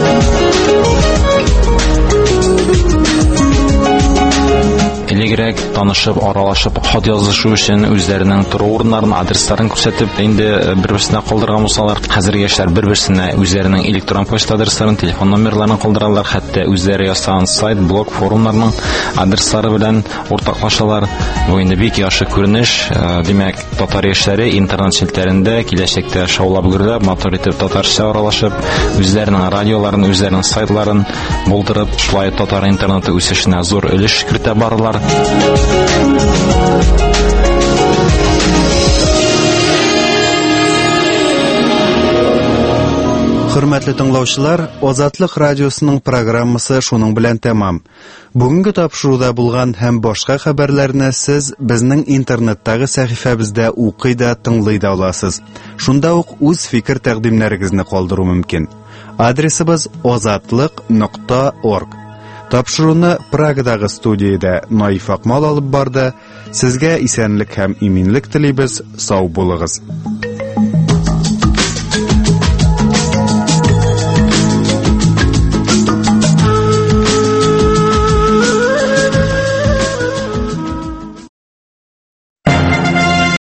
Элегрәк танышып, аралашып, хат язышу өчен үзләренең тору урыннарын, адресларын күрсәтеп, инде бер-берсенә калдырган булсалар, хәзерге яшьләр бер-берсенә үзләренең электрон почта адресларын, телефон номерларын калдыралар, хәтта үзләре ясаган сайт, блог, форумнарның адреслары белән уртаклашалар. Бу инде бик яхшы күренеш. Димәк, татар яшьләре интернет челтәрендә киләчәктә шаулап гөрләп, мотор итеп татарча аралашып, үзләренең радиоларын, үзләренең сайтларын булдырып, шулай татар интернеты үсешенә зур өлеш кертә баралар. Хөрмәтле тыңлаучылар, Азатлык радиосының программасы шуның белән тәмам. Бүгенге тапшыруда булган һәм башка хәбәрләрне сез безнең интернеттагы сәхифәбездә укый да, тыңлый да аласыз. Шунда ук үз фикер тәкъдимнәрегезне калдыру мөмкин. Адресыбыз azatlyk.org. Тапшыруны Прагадагы студиядә Наиф Акмал алып барды. Сезгә исәнлек һәм иминлек телибез. Сау булыгыз.